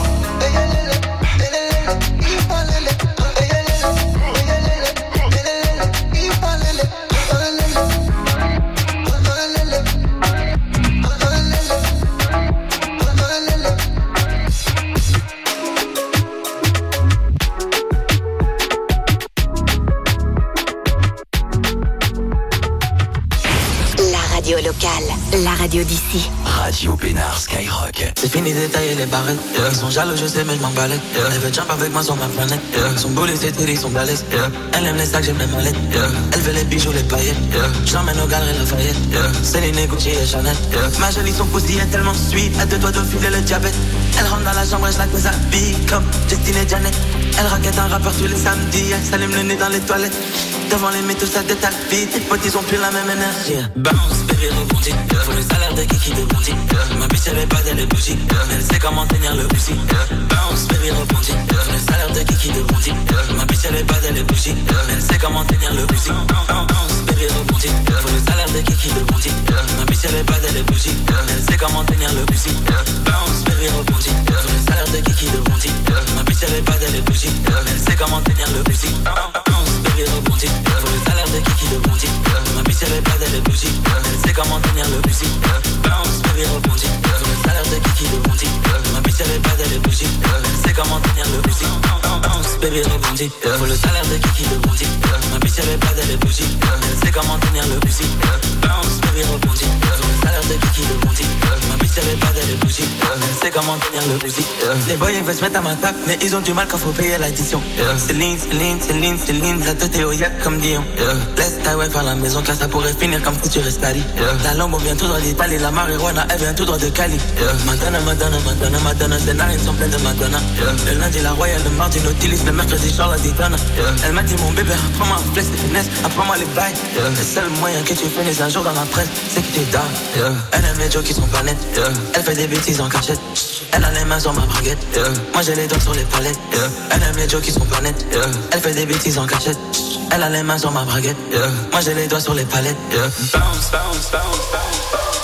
Radio locale, la radio d'ici. Radio Pénard Skyrock. C'est fini de tailler les barrettes. Yeah. Ils sont jaloux, je sais, mais je m'en balais. Yeah. Elle veut jump avec moi sur ma planète. Yeah. Son beau, les étés, ils sont balèzes. Yeah. Elle aime les sacs, j'aime les mallettes. Yeah. Elle veut les bijoux, les paillettes. Yeah. J'emmène au galeries Lafayette. Yeah. Céline, Gucci et Chanel. Yeah. Ma jolie, son poussy est tellement sweet. Elle te doit de filer le diabète. Elle rentre dans la chambre et je la déshabille comme Justine et Janet. Elle raquette un rappeur tous les samedis. Elle s'allume le nez dans les toilettes. Devant les métaux, ça détale vite. Tes potes, ils ont plus la même énergie. Bounce, baby, rebondit. Yeah. Faut le salaire de Kiki de Bondi. Yeah. Ma bitch, elle est pas elle est bougie. Yeah. Elle sait comment tenir le boussi. Yeah. Bounce, baby, rebondit. Yeah. Faut le salaire de Kiki de Bondi. Yeah. Ma bitch, elle est pas elle est bougie. Yeah. Elle sait comment tenir le boussi. Bounce, baby, rebondit. Yeah. Faut le salaire de Kiki de Bondi. Yeah. Ma bitch, elle est pas elle est bougie. Yeah. Elle sait comment tenir le boussi. Yeah. Bounce, baby, rebondit. Yeah. Faut le salaire de Kiki de Bondi. Yeah. Ma bitch, elle est pas elle est bougie. Yeah. Elle sait comment tenir le boussi. Bounce, baby, rebondit. Faut le salaire de Kiki de Bondi. Ma bitch elle est pas elle est bougie. Elle sait comment tenir le boussi. Bounce, baby, rebondit. Faut le salaire de Kiki de Bondi. Ma bitch elle est pas elle est bougie. Elle sait comment tenir le boussi. Bounce, baby, rebondit. Faut le salaire de Kiki de Bondi. Ma bitch elle est pas elle est bougie. Elle sait comment tenir le boussi. Bounce, baby, rebondit. Faut le salaire de Kiki de Bondi. Ma bitch elle est pas elle est bougie. Elle sait comment tenir le boussi. Les boys ils veulent se mettre à ma table, mais ils ont du mal quand faut payer l'addition. Céline, Céline, Céline, Céline, la tête est au yak comme Dion. Yeah. Laisse ta wife à la maison, car ça pourrait finir comme si tu restes Paris. Yeah. La lambo vient tout droit d'Italie, la marijuana elle vient tout droit de Cali. Yeah. Madonna, Madonna, Madonna, Madonna, ses narines sont pleines de Madonna. Yeah. Le lundi la royale, le mardi Nautilus, le mercredi Charlotte Daytona. Yeah. Elle m'a dit mon bébé, apprends-moi à flex et finesse, apprends-moi les bails. Yeah. Le seul moyen que tu finisses un jour dans la presse, c'est que tu dors. Yeah. Elle aime les jokes qui sont pas nets. Yeah. Elle fait des bêtises en cachette. Elle a les mains sur ma braguette. Yeah. Moi j'ai les doigts sur les palettes. Yeah. Elle aime les jokes qui sont pas nets. Yeah. Elle fait des bêtises en cachette. Elle a les mains sur ma braguette. Yeah. Moi j'ai les doigts sur les palettes. Yeah. Bounce, bounce, bounce, bounce.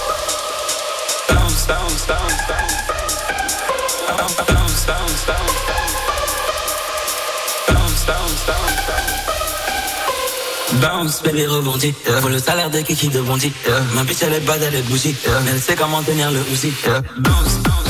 Bounce, bounce, bounce, bounce. Bounce, bounce, bounce, bounce. Bounce, bounce, bounce, bounce. Bounce, baby, rebondit. Yeah. Faut le salaire de Kiki de Bondi. Yeah. Ma bitch elle est bad, elle est bougie. Yeah. Mais elle sait comment tenir le Uzi. Yeah. Bounce, bounce.